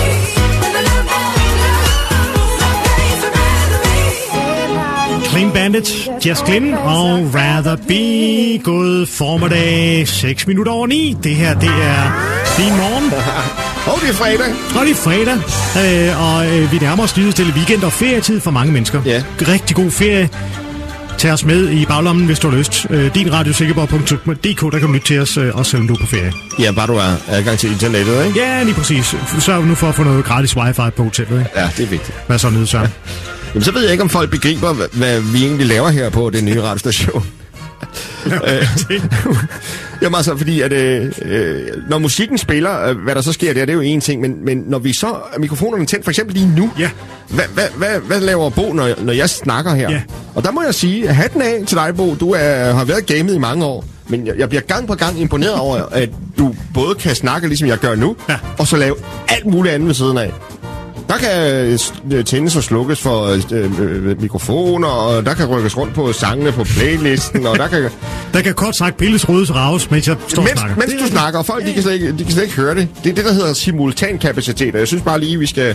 Clean Bandit, Just Glynn og Rather Be. God formiddag, 6 minutter over 9. Det her, det er din morgen. Og det er fredag. Og det er fredag. Og vi nærmer os lige til weekend og ferietid for mange mennesker. Ja. Rigtig god ferie. Tag os med i baglommen, hvis du har lyst. Din radio Silkeborg.dk, der kan du lytte til os, også selvom du er på ferie. Ja, bare du har adgang til internettet, ikke? Ja, lige præcis. Sørg nu for at få noget gratis wifi på hotellet, ikke? Ja, det er vigtigt. Hvad så nede, Søren? Jamen, så ved jeg ikke, om folk begriber, hvad vi egentlig laver her på den nye radiostation. Jamen altså, fordi at når musikken spiller, hvad der så sker der, det er jo en ting, men når vi så mikrofonerne tændt, for eksempel lige nu, ja. hvad laver Bo, når jeg snakker her? Ja. Og der må jeg sige, hatten af til dig, Bo, du har været gamet i mange år, men jeg bliver gang på gang imponeret over, at du både kan snakke, ligesom jeg gør nu, ja. Og så lave alt muligt andet ved siden af. Der kan tændes og slukkes for mikrofoner, og der kan rykkes rundt på sangene på playlisten, og der kan kort sagt pilles, rødes, rages, mens jeg står og snakker. Mens du snakker, og folk de kan slet ikke høre det. Det er det, der hedder simultankapacitet, og jeg synes bare lige, vi skal...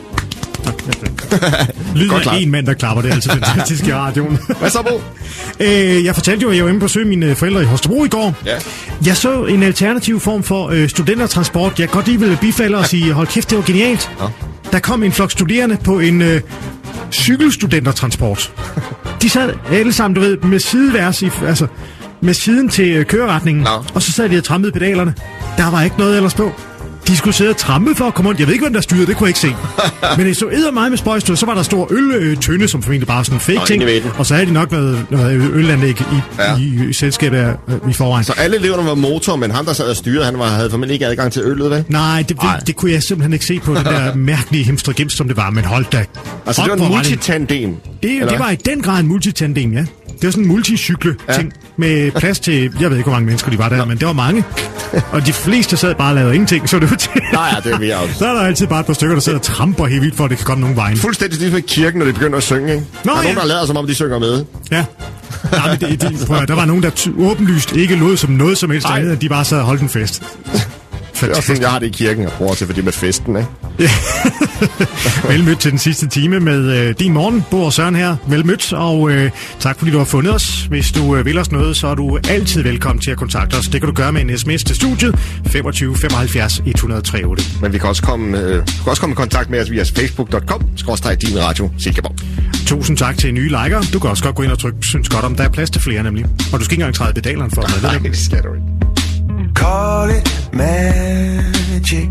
Lyden af en mand, der klapper, det er altid fantastisk i radioen. Hvad så, Bo? Jeg fortalte jo, at jeg var inde på at besøge mine forældre i Holstebro i går. Ja. Jeg så en alternativ form for studentertransport. Jeg godt lige ville bifalde og sige, hold kæft, det var genialt. Ja. Der kom en flok studerende på en cykelstudentertransport. De sad alle sammen, du ved, med sideværs, altså med siden til køreretningen, og så sad de og trampede pedalerne. Der var ikke noget ellers på. De skulle sidde og trampe for at komme rundt. Jeg ved ikke, hvem der styrede, det kunne jeg ikke se. Men det så eddermeget med spøjstød. Så var der stor øltønde, som formentlig bare sådan en fake ting. Og så havde de nok været noget ølanlæg i selskabet i forvejen. Så alle eleverne var motor, men ham, der sad og styrede, havde formentlig ikke adgang til øllet, vel? Nej, det kunne jeg simpelthen ikke se på den der mærkelige hemstregims, som det var. Men hold da. Altså, det var en multitandem? Det var i den grad en multitandem, ja. Det var sådan en multicykle-ting med plads til, jeg ved ikke, hvor mange mennesker de var der, men det var mange. Og de fleste sad bare og lavede ingenting, så det var til. Nej, det er vi også. Så er der altid bare et par stykker, der sidder og tramper helt vildt, for at det kan komme nogen vejen. Fuldstændig ligesom i kirken, når de begynder at synge, ikke? Der er nogen, der lader, som om de synger med. Ja. Nej, men der var nogen, der åbenlyst ikke lod som noget som helst andet, at de bare sad og holdt en fest. Det er også sådan, jeg har det i kirken og bruger til, fordi med festen, ikke? Velmødt til den sidste time med din morgen. Bo og Søren her. Velmødt, og tak fordi du har fundet os. Hvis du vil os noget, så er du altid velkommen til at kontakte os. Det kan du gøre med en sms til studiet 25 75 103 8. Men vi kan også komme, i kontakt med os via facebook.com/din radio Silkeborg. Tusind tak til nye liker. Du kan også godt gå ind og trykke synes godt om. Der er plads til flere nemlig. Og du skal ikke engang træde pedalerne for mig. Nej, det skal du ikke. Call it magic.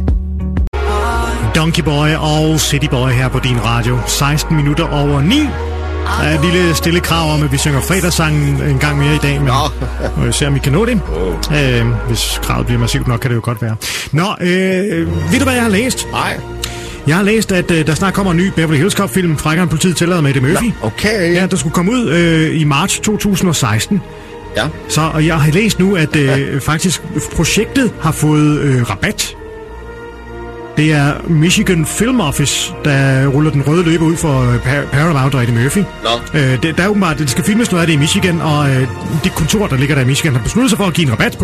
Donkey Boy og City Boy her på din radio. 16 minutter over 9. Der er et lille stille krav om, at vi synger fredagssangen en gang mere i dag, men jeg ser, om vi kan nå det. Hvis kravet bliver massivt nok, kan det jo godt være. Nå, ved du, hvad jeg har læst? Nej. Jeg har læst, at der snart kommer en ny Beverly Hills Cop-film, Frækkeren politiet tillader med Eddie Murphy. Nå, okay. Ja, der skulle komme ud i marts 2016. Ja. Og jeg har læst nu, at faktisk projektet har fået rabat. Det er Michigan Film Office, der ruller den røde løber ud for Paramount og Eddie Murphy. Der er åbenbart, det skal filmes noget af det i Michigan, og det kontor, der ligger der i Michigan, har besluttet sig for at give en rabat på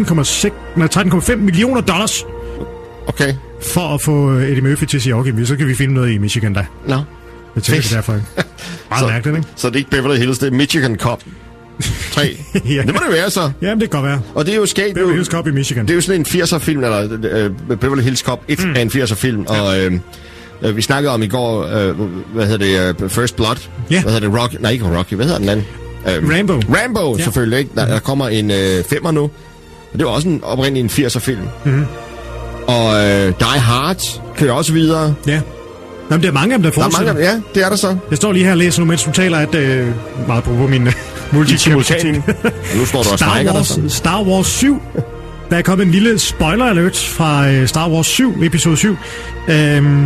$13,5 millioner. Okay. For at få Eddie Murphy til at sige, okay, så kan vi filme noget i Michigan da. Nå. Jeg tænker det derfor. Meget mærkeligt, ikke? Så det er ikke Beverly Hills, det er Michigan Cop 3. Ja. Det må det være så. Jamen, det kan godt være. Og det er jo skægt. Beverly Hills Cop i Michigan. Det er jo sådan en 80'er-film, eller Beverly Hills Cop 1 er en 80'er-film, og vi snakkede om i går, hvad hedder det, First Blood? Ja. Hvad hedder det, Rocky? Nej, ikke Rocky, hvad hedder den anden? Rambo, ja. Selvfølgelig, ikke? Der kommer en 5'er nu, og det var også oprindeligt en 80'er-film. Mm-hmm. Og Die Hard kører også videre. Ja. Jamen, der er mange af dem, der fortsætter. Ja, det er der så. Jeg står lige her og læser nu, mens du taler, at meget på min multisimultan. Nu står du også Star Wars 7. Der er kommet en lille spoiler alert fra Star Wars 7, episode 7. Der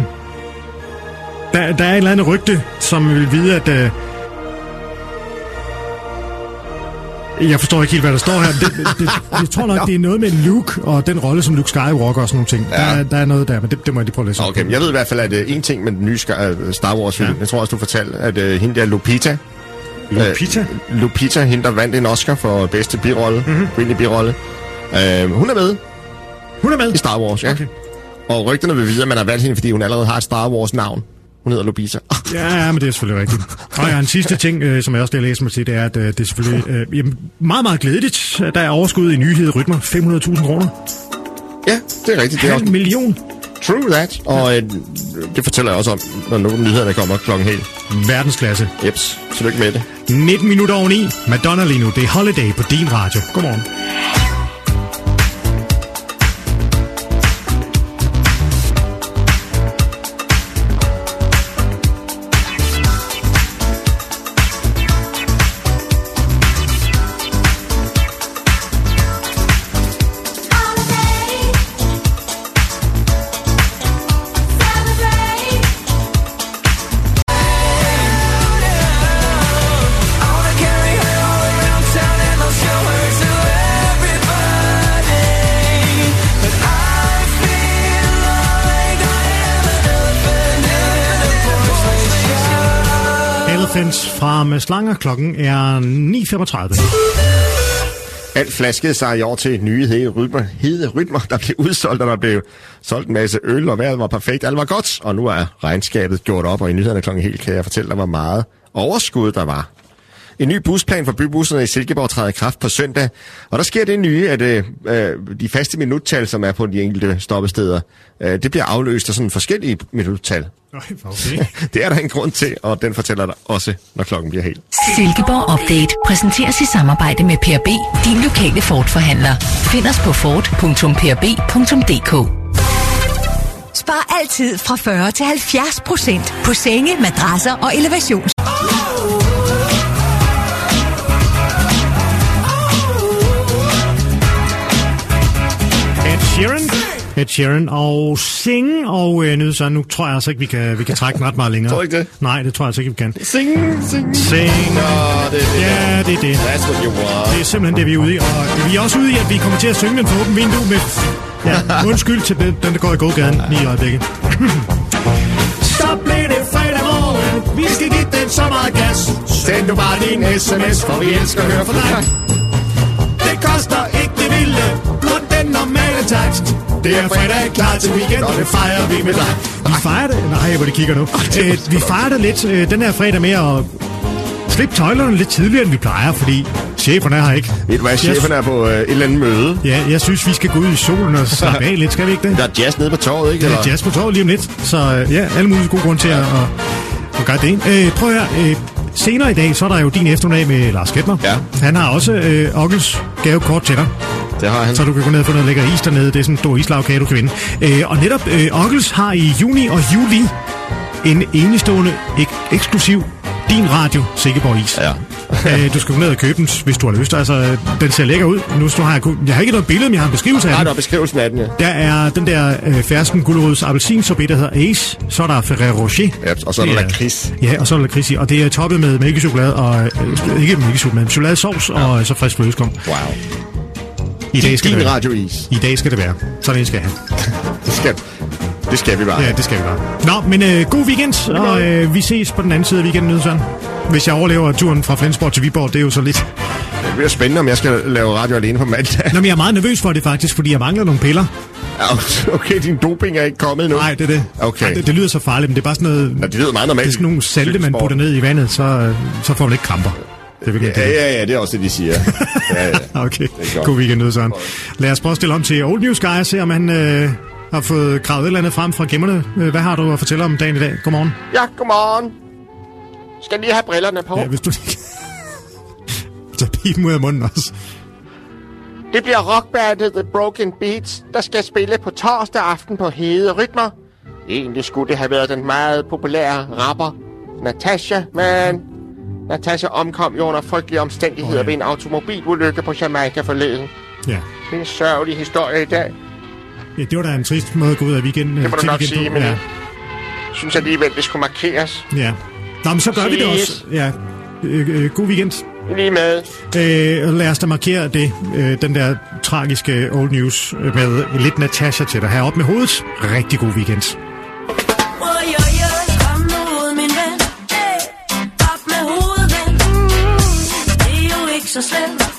er et eller andet rygte, som vil vide, at... Jeg forstår ikke helt, hvad der står her. Jeg tror nok, det er noget med Luke og den rolle, som Luke Skywalker og sådan nogle ting. Ja. Der er noget der, men det må jeg lige prøve at læse. Okay, men jeg ved i hvert fald, at en ting med den nye Star Wars-film, jeg tror også, du fortalte, at hende der Lupita, hende der vandt en Oscar for bedste birolle, kvindelig birolle. Hun er med. Hun er med? I Star Wars, ja. Okay. Og rygterne vil vide, at man har valgt hende, fordi hun allerede har et Star Wars-navn. Hun hedder Lupita. Ja, men det er selvfølgelig rigtigt. Og en sidste ting, som jeg også vil læse mig til, det er, at det er selvfølgelig meget, meget glædeligt. Der er overskud i nyheder rytmer. 500.000 kroner. Ja, det er rigtigt. Det er også 1 million. True that. Og det fortæller jeg også om, når nogle nyhederne kommer klokken helt. Verdensklasse. Jeps, tillykke med det. 19 minutter over 9. Madonna lige nu. Det er Holiday på din radio. Godmorgen. Fra med slanger. Klokken er 9:35. Alt flaskede sig i år til nye hede rytmer, der blev udsolgt, og der blev solgt en masse øl, og vejret var perfekt. Alt var godt, og nu er regnskabet gjort op, og i nyhederne klokken helt kan jeg fortælle dig, hvor meget overskud der var. En ny busplan for bybusserne i Silkeborg træder i kraft på søndag, og der sker det nye, at de faste minuttal, som er på de enkelte stoppesteder, det bliver afløst af sådan forskellige minuttal. Okay. Det er der en grund til, og den fortæller dig også, når klokken bliver helt. Silkeborg Update præsenteres i samarbejde med PRB, din lokale Ford-forhandler. Find os på ford.prb.dk. Spar altid fra 40 til 70% på senge, madrasser og elevations. Ed Sheeran og Sing og så nu tror jeg altså ikke, vi kan trække den ret meget længere. Tror ikke det? Nej, det tror jeg altså ikke, vi kan. Sing. Nå, det er det. Ja, det er det. That's what you want. Det er simpelthen det, vi er ude i. Og vi er også ude i, at vi kommer til at synge den for åben vindue med... Ja, undskyld til den, der går i gågaden lige i øjeblikket. Så blev det fredag morgen. Vi skal give den så meget gas. Send du bare din sms, for vi elsker at høre fra dig. Det koster ikke det vilde. Blot den normale tight. Det er fredag, klar til weekend, og det fejrer vi med dig. Vi fejrer det... Nej, hvor det kigger nu. Vi fejrer det lidt den her fredag med at slippe tøjlerne lidt tidligere, end vi plejer, fordi cheferne er her ikke. Ved du hvad, cheferne er på et eller andet møde? Ja, jeg synes, vi skal gå ud i solen og slappe af lidt, skal vi ikke det? Der er jazz nede på torvet, ikke? Der er jazz på torvet lige om lidt, så ja, alle mulige gode grunde til at gøre det. Prøv at høre, senere i dag, så er der jo din eftermiddag med Lars Ketmer. Ja. Han har også Ockels gavekort til dig. Det har han. Så du kan gå ned og få noget lækker is dernede. Det er sådan en stor islagkage, du kan vinde. Og netop Ockels har i juni og juli en enestående eksklusiv Din Radio Sikkeborg is. Ja. Du skal gå ned og købe den, hvis du har lyst. Altså, den ser lækker ud. Nu har jeg har ikke noget billede, men jeg har en beskrivelse af den. Der er beskrivelsen af den, ja. Der er den der fersken gulerøds appelsinsorbet, der hedder Ace. Så er der Ferrero Rocher. Ja, og så er der lakrids. Ja, og så er der lakrids i. Og det er toppet med mælkechokolade og... ikke mælkechokolade, men chokoladesauce og så frisk flødeskum. Wow. I dag skal din det være. radiois. I dag skal det være. Sådan en skal jeg have. Det skal vi bare. Ja, det skal vi bare. Nå, men god weekend, og vi ses på den anden side af weekenden, Søren. Hvis jeg overlever turen fra Flensborg til Viborg, det er jo så lidt... Det bliver spændende, om jeg skal lave radio alene på mandag. Nå, men jeg er meget nervøs for det faktisk, fordi jeg mangler nogle piller. Okay, din doping er ikke kommet endnu. Nej, det er det. Okay. Det lyder så farligt, men det er bare sådan noget... Nå, det lyder meget normalt. Det er sådan nogle salte, man putter ned i vandet, så får man ikke kramper. Ja, det er også det, de siger. Ja. Okay, god weekend, Søren. Lad os prøve at stille om til Old News Guy og se, om han har fået gravet et eller andet frem fra gemmerne. Hvad har du at fortælle om dagen i dag? Godmorgen. Ja, godmorgen. Skal lige have brillerne på? Ja, hvis du ikke... Så pipen ud af munden også. Det bliver rockbandet The Broken Beats, der skal spille på torsdag aften på Hede Rytmer. Egentlig skulle det have været den meget populære rapper Natasha, men Natasha omkom jo under frygtelige omstændigheder ved en automobilulykke på Jamaica forleden. Ja. Det er en sørgelig historie i dag. Ja, det var da en trist måde at gå ud af weekenden. Det må du nok sige, men ja. jeg synes alligevel, det skulle markeres. Ja. Nå, men så gør vi det også. Ja. God weekend. Lige med. Lad os da markere det, den der tragiske old news med lidt Natasha til dig heroppe med hovedet. Rigtig god weekend. Kom nu ud, min ven. Op med hovedet, ven. Det er jo ikke så slemt.